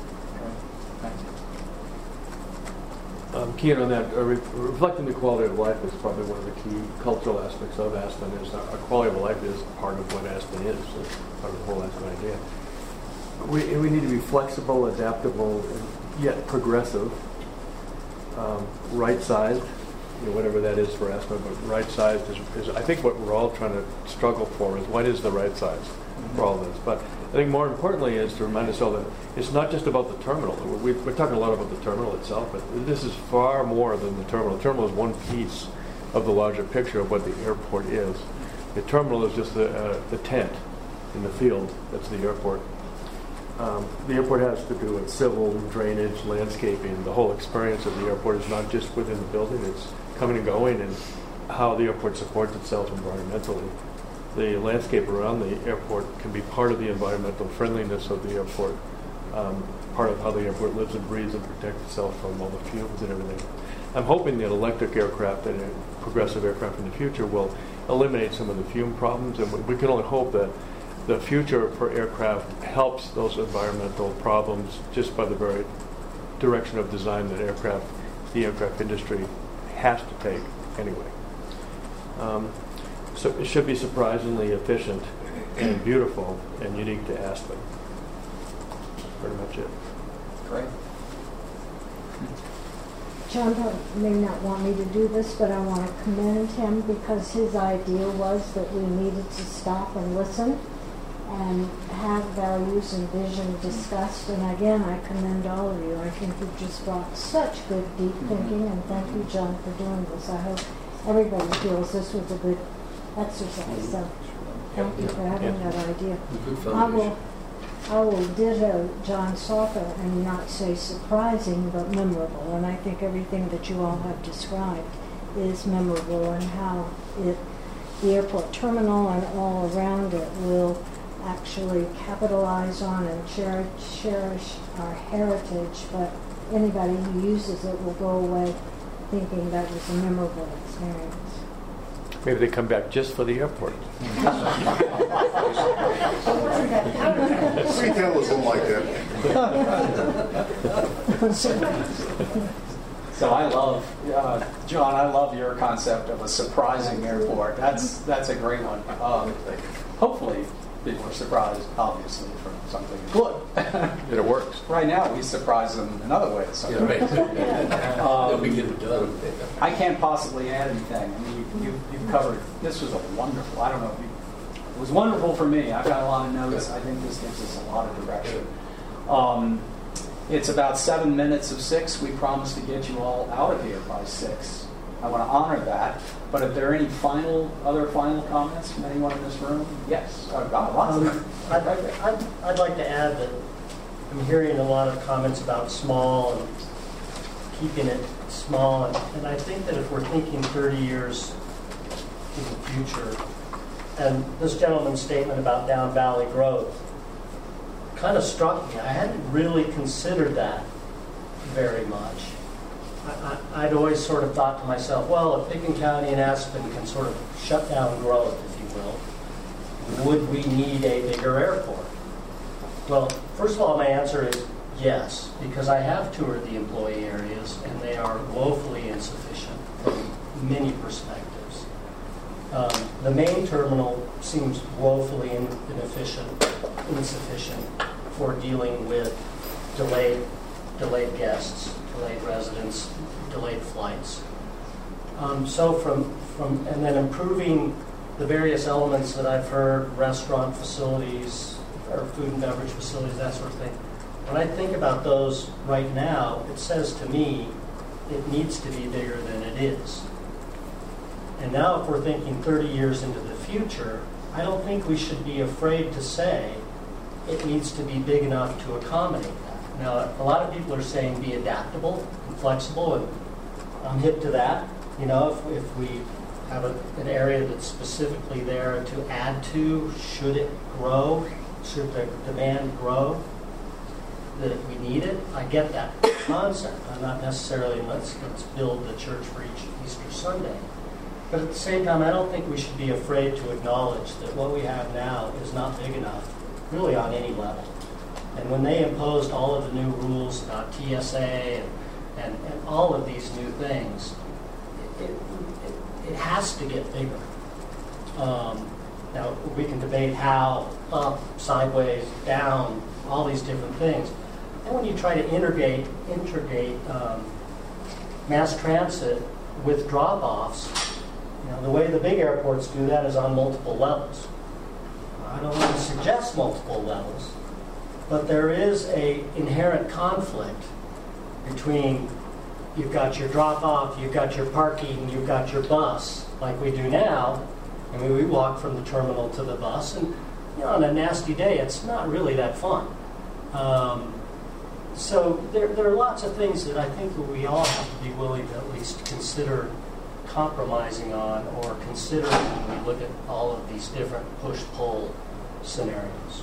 Um, keying on that, uh, re- reflecting the quality of life is probably one of the key cultural aspects of Aspen. Is our, our quality of life is part of what Aspen is, it's part of the whole Aspen idea. We, we need to be flexible, adaptable, and yet progressive, um, right-sized, you know, whatever that is for Aspen, but right-sized is, is, I think, what we're all trying to struggle for is what is the right size mm-hmm. for all this. But I think more importantly is to remind us all that it's not just about the terminal. We, we're talking a lot about the terminal itself, but this is far more than the terminal. The terminal is one piece of the larger picture of what the airport is. The terminal is just the, uh, the tent in the field that's the airport. Um, the airport has to do with civil, drainage, landscaping. The whole experience of the airport is not just within the building, it's coming and going and how the airport supports itself environmentally. The landscape around the airport can be part of the environmental friendliness of the airport, um, part of how the airport lives and breathes and protects itself from all the fumes and everything. I'm hoping that electric aircraft and progressive aircraft in the future will eliminate some of the fume problems, and we can only hope that the future for aircraft helps those environmental problems just by the very direction of design that aircraft, the aircraft industry has to take anyway. Um, so it should be surprisingly efficient and beautiful and unique to Aspen. That's pretty much it. Great. John may not want me to do this, but I want to commend him because his idea was that we needed to stop and listen and have values and vision discussed. And again, I commend all of you. I think you've just brought such good, deep thinking, and thank you, John, for doing this. I hope everybody feels this was a good exercise. So thank you for having that idea. I will, I will ditto John Salter and not say surprising, but memorable. And I think everything that you all have described is memorable, and how it, the airport terminal and all around it will actually capitalize on and cherish, cherish our heritage, but anybody who uses it will go away thinking that was a memorable experience. Maybe they come back just for the airport. Retailers don't like that. So I love, uh, John, I love your concept of a surprising airport. That's that's a great one. Um, hopefully people are surprised, obviously, from something good. It works. Right now, we surprise them in other ways. Yeah, right. um, Then we get it done. I can't possibly add anything. I mean, you, you, you've covered, this was a wonderful, I don't know, if you, it was wonderful for me. I've got a lot of notes. I think this gives us a lot of direction. Um, it's about seven minutes of six. We promised to get you all out of here by six. I want to honor that. But if there are any final, other final comments from anyone in this room? Yes. Oh, God, lots Um, of them. I'd, I'd, I'd like to add that I'm hearing a lot of comments about small and keeping it small. And, and I think that if we're thinking thirty years in the future, and this gentleman's statement about down valley growth kind of struck me. I hadn't really considered that very much. I, I, I'd always sort of thought to myself, well, if Picken County and Aspen can sort of shut down growth, if you will, would we need a bigger airport? Well, first of all, my answer is yes, because I have toured the employee areas, and they are woefully insufficient from many perspectives. Um, the main terminal seems woefully in, inefficient, insufficient for dealing with delayed, delayed guests, delayed residents, delayed flights. Um, so from, from, and then improving the various elements that I've heard, restaurant facilities, or food and beverage facilities, that sort of thing. When I think about those right now, it says to me it needs to be bigger than it is. And now if we're thinking thirty years into the future, I don't think we should be afraid to say it needs to be big enough to accommodate that. Now, a lot of people are saying be adaptable and flexible, and I'm hip to that. You know, if, if we have a, an area that's specifically there to add to, should it grow, should the demand grow, that we need it, I get that concept. I'm not necessarily, let's, let's build the church for each Easter Sunday. But at the same time, I don't think we should be afraid to acknowledge that what we have now is not big enough, really on any level. And when they imposed all of the new rules about T S A and, and, and all of these new things, it, it, it has to get bigger. Um, now, we can debate how, up, sideways, down, all these different things. And when you try to integrate, integrate um, mass transit with drop-offs, you know, the way the big airports do that is on multiple levels. I don't want to suggest multiple levels, but there is a inherent conflict between you've got your drop-off, you've got your parking, you've got your bus, like we do now. I mean, we walk from the terminal to the bus, and you know, on a nasty day, it's not really that fun. Um, so there, there are lots of things that I think that we all have to be willing to at least consider compromising on, or considering when we look at all of these different push-pull scenarios.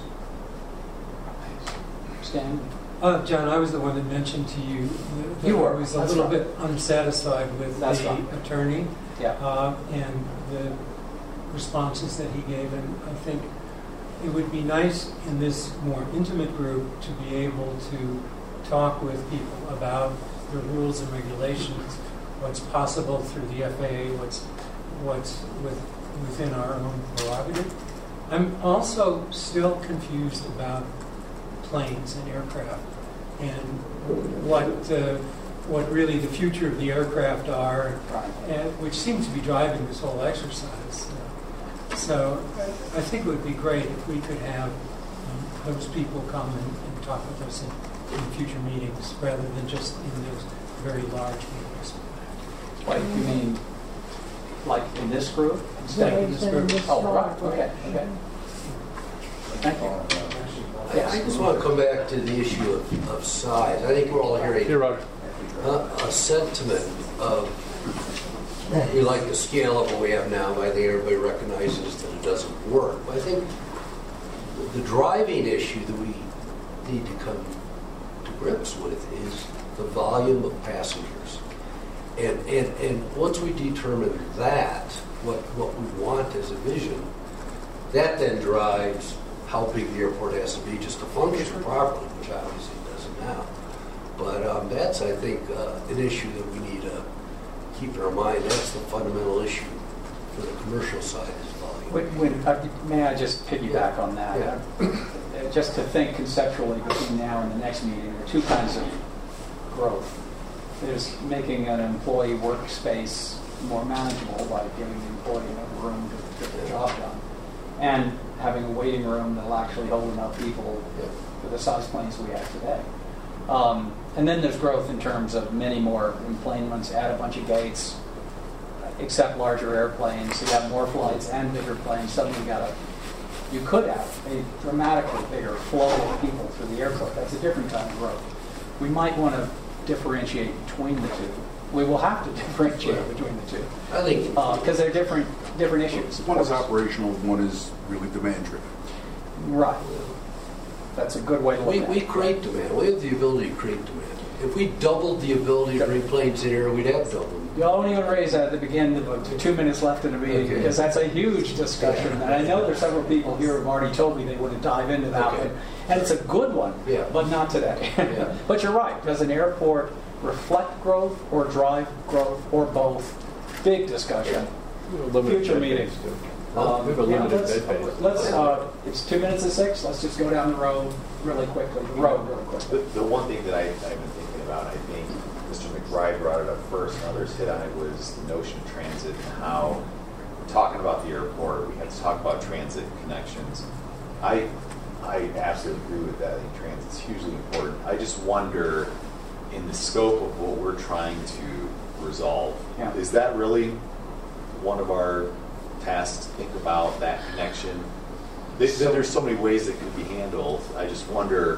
Stan? Uh, John, I was the one that mentioned to you that You were. I was a That's little right. bit unsatisfied with That's the right. attorney Yeah. uh, and the responses that he gave. And I think it would be nice in this more intimate group to be able to talk with people about the rules and regulations, what's possible through the F A A, what's what's with, within our own prerogative. I'm also still confused about planes and aircraft and what uh, what really the future of the aircraft are, and, which seems to be driving this whole exercise. Uh, so I think it would be great if we could have um, those people come and, and talk with us in, in future meetings rather than just in those very large meetings. Like, you mean, like in this group? Instead of this group. Oh, right, okay, okay. Thank you. I, I just want to come back to the issue of, of size. I think we're all hearing Here, a, a sentiment of we like the scale of what we have now. I think everybody recognizes that it doesn't work. But I think the driving issue that we need to come to grips with is the volume of passengers. And, and, and once we determine that, what, what we want as a vision, that then drives how big the airport has to be just to function properly, which obviously it doesn't now. But um, that's, I think, uh, an issue that we need to keep in our mind. That's the fundamental issue for the commercial side is volume. When, when, uh, may I just piggyback on that? Yeah. Uh, just to think conceptually between now and the next meeting, there are two kinds of growth. There's making an employee workspace more manageable by giving the employee enough room to get the job done, and having a waiting room that'll actually hold enough people for the size planes we have today. Um, and then there's growth in terms of many more emplanements, add a bunch of gates, accept larger airplanes, so you have more flights and bigger planes. Suddenly you got a, you could have a dramatically bigger flow of people through the airport. That's a different kind of growth. We might want to differentiate between the two. We will have to differentiate yeah. between the two. I think because uh, they're different different issues. One is operational, one is really demand driven. Right. That's a good way to look we, at we it. We create demand. We have the ability to create demand. If we doubled the ability to bring planes in here, we'd have doubled. You don't even raise that at the beginning of the two minutes left in the meeting okay. because that's a huge discussion. Yeah. And I know there's several people here who've already told me they want to dive into that okay. one. And it's a good one, yeah. but not today. Yeah. But you're right. Does an airport reflect growth or drive growth or both? Big discussion. Yeah. Future meeting. Um, we have a yeah, limited let's, bed base. Let's, uh, it's two minutes to six. Let's just go down the road really quickly. The road really quickly. The, the one thing that I, I've been thinking about, I think Mister McBride brought it up first and others hit on it, was the notion of transit and how we're talking about the airport. We have to talk about transit connections. I I absolutely agree with that. I think transit's hugely important. I just wonder, in the scope of what we're trying to resolve, yeah. is that really one of our tasks to think about that connection? They, so, there's so many ways that can be handled. I just wonder,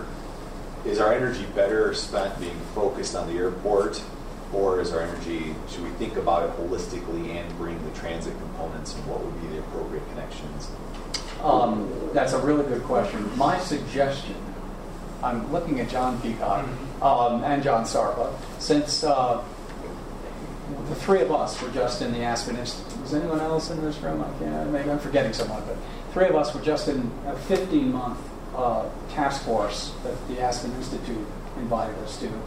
is our energy better spent being focused on the airport, or is our energy, should we think about it holistically and bring the transit components and what would be the appropriate connections? Um, that's a really good question. My suggestion, I'm looking at John Peacock um, and John Sarpa, since uh, the three of us were just in the Aspen Institute. Was anyone else in this room? I can't, maybe I'm forgetting someone, but three of us were just in a fifteen-month uh, task force that the Aspen Institute invited us to,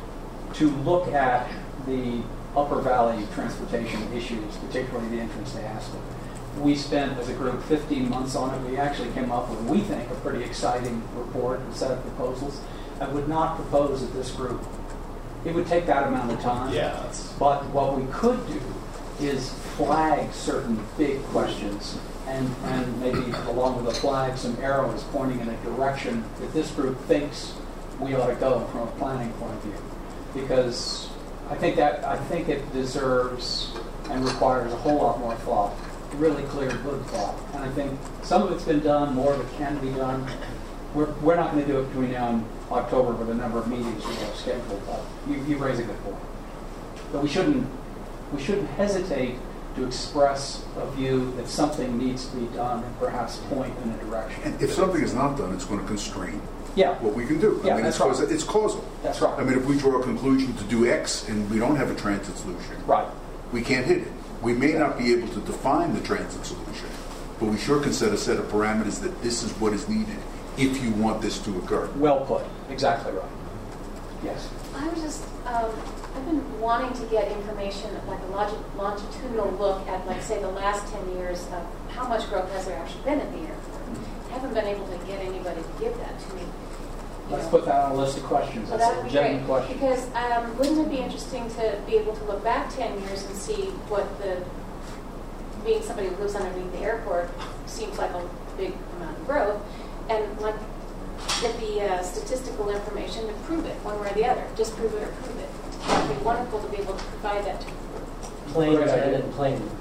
to look at the Upper Valley transportation issues, particularly the entrance to Aspen. We spent, as a group, fifteen months on it. We actually came up with, we think, a pretty exciting report and set of proposals. I would not propose that this group, it would take that amount of time. Yeah. That's... But what we could do is flag certain big questions and, and maybe along with the flag, some arrows pointing in a direction that this group thinks we ought to go from a planning point of view. Because I think that I think it deserves and requires a whole lot more thought. Really clear, good thought. And I think some of it's been done, more of it can be done. We're, we're not going to do it between now and October with a number of meetings we have scheduled, but you, you raise a good point. But we shouldn't, we shouldn't hesitate to express a view that something needs to be done and perhaps point in a direction. And if something is not done, it's going to constrain yeah. what we can do. Yeah, I mean, that's it's, right. causal, it's causal. That's right. I mean, if we draw a conclusion to do X and we don't have a transit solution, right. we can't hit it. We may not be able to define the transit solution, but we sure can set a set of parameters that this is what is needed if you want this to occur. Well put. Exactly right. Yes. I was just, um, I've been wanting to get information, like a longi- longitudinal look at, like, say, the last ten years of how much growth has there actually been in the airport. I haven't been able to get anybody to give that to me. Let's put that on a list of questions. Well, That's that a would be genuine great. question. Because um, wouldn't it be interesting to be able to look back ten years and see what the, being somebody who lives underneath the airport seems like a big amount of growth, and like get the uh, statistical information to prove it one way or the other. Just prove it or prove it. It would be wonderful to be able to provide that to planes in and planes.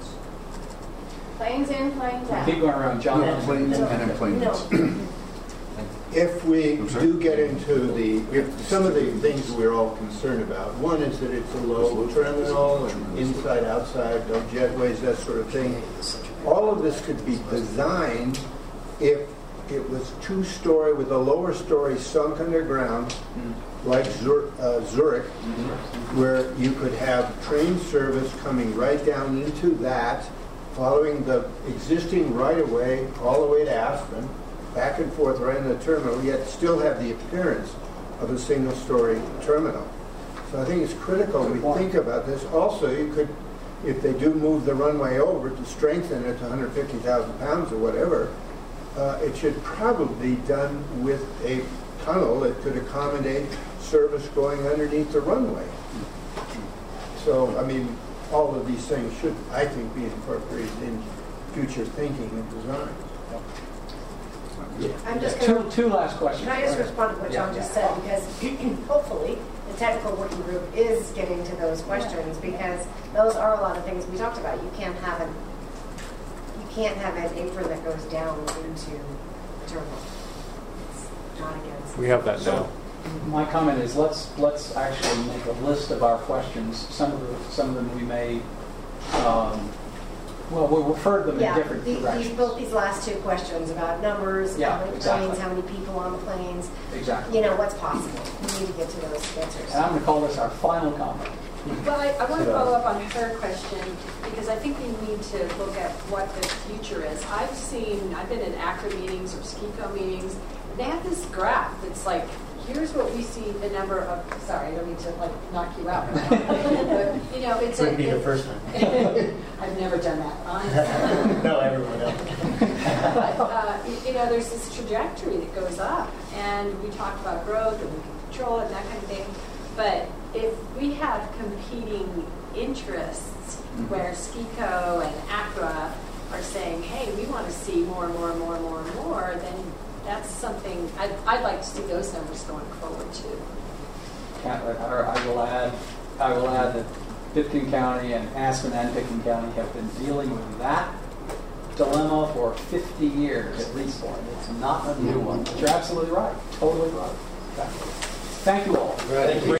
Planes in, planes out. Keep going around, John. No, planes and planes. No. If we do get into the, some of the things we're all concerned about, one is that it's a low terminal, and inside, outside, no jetways, that sort of thing. All of this could be designed if it was two-story with a lower story sunk underground, like Zur- uh, Zurich, where you could have train service coming right down into that, following the existing right-of-way all the way to Aspen, back and forth right in the terminal, yet still have the appearance of a single-story terminal. So I think it's critical we think about this. Also, you could, if they do move the runway over to strengthen it to one hundred fifty thousand pounds or whatever, uh, it should probably be done with a tunnel that could accommodate service going underneath the runway. So, I mean, all of these things should, I think, be incorporated in future thinking and design. I'm just Two, gonna, two last questions. Can I just respond to what John just said? Because hopefully the technical working group is getting to those questions, because those are a lot of things we talked about. You can't have an you can't have an apron that goes down into the terminal. It's not against. We have that now. My comment is let's let's actually make a list of our questions. Some of the, some of them we may um, well we'll refer them yeah, in different the, directions. these, both these last two questions about numbers, Yeah, how many exactly. planes, how many people on the planes, Exactly. you know, what's possible. We need to get to those answers. And I'm going to call this our final comment. Well, I, I want to follow up on her question, because I think we need to look at what the future is. I've seen, I've been in ACRA meetings or SCICO meetings, and they have this graph that's like, here's what we see the number of, sorry, I don't mean to like knock you out. But, you know, it's Wouldn't a, be the it- first time. I've never done that, honestly. No, everyone else. But, uh, y- you know, there's this trajectory that goes up, and we talk about growth and we can control it and that kind of thing. But if we have competing interests where SCICO and ACRA are saying, hey, we want to see more and more and more and more and more, then that's something I'd, I'd like to see those numbers going forward too. Can't- or I will add, I will add that Pitkin County and Aspen and Pitkin County have been dealing with that dilemma for fifty years at least. It's not a new one. But you're absolutely right. Totally right. Okay. Thank you all. Right.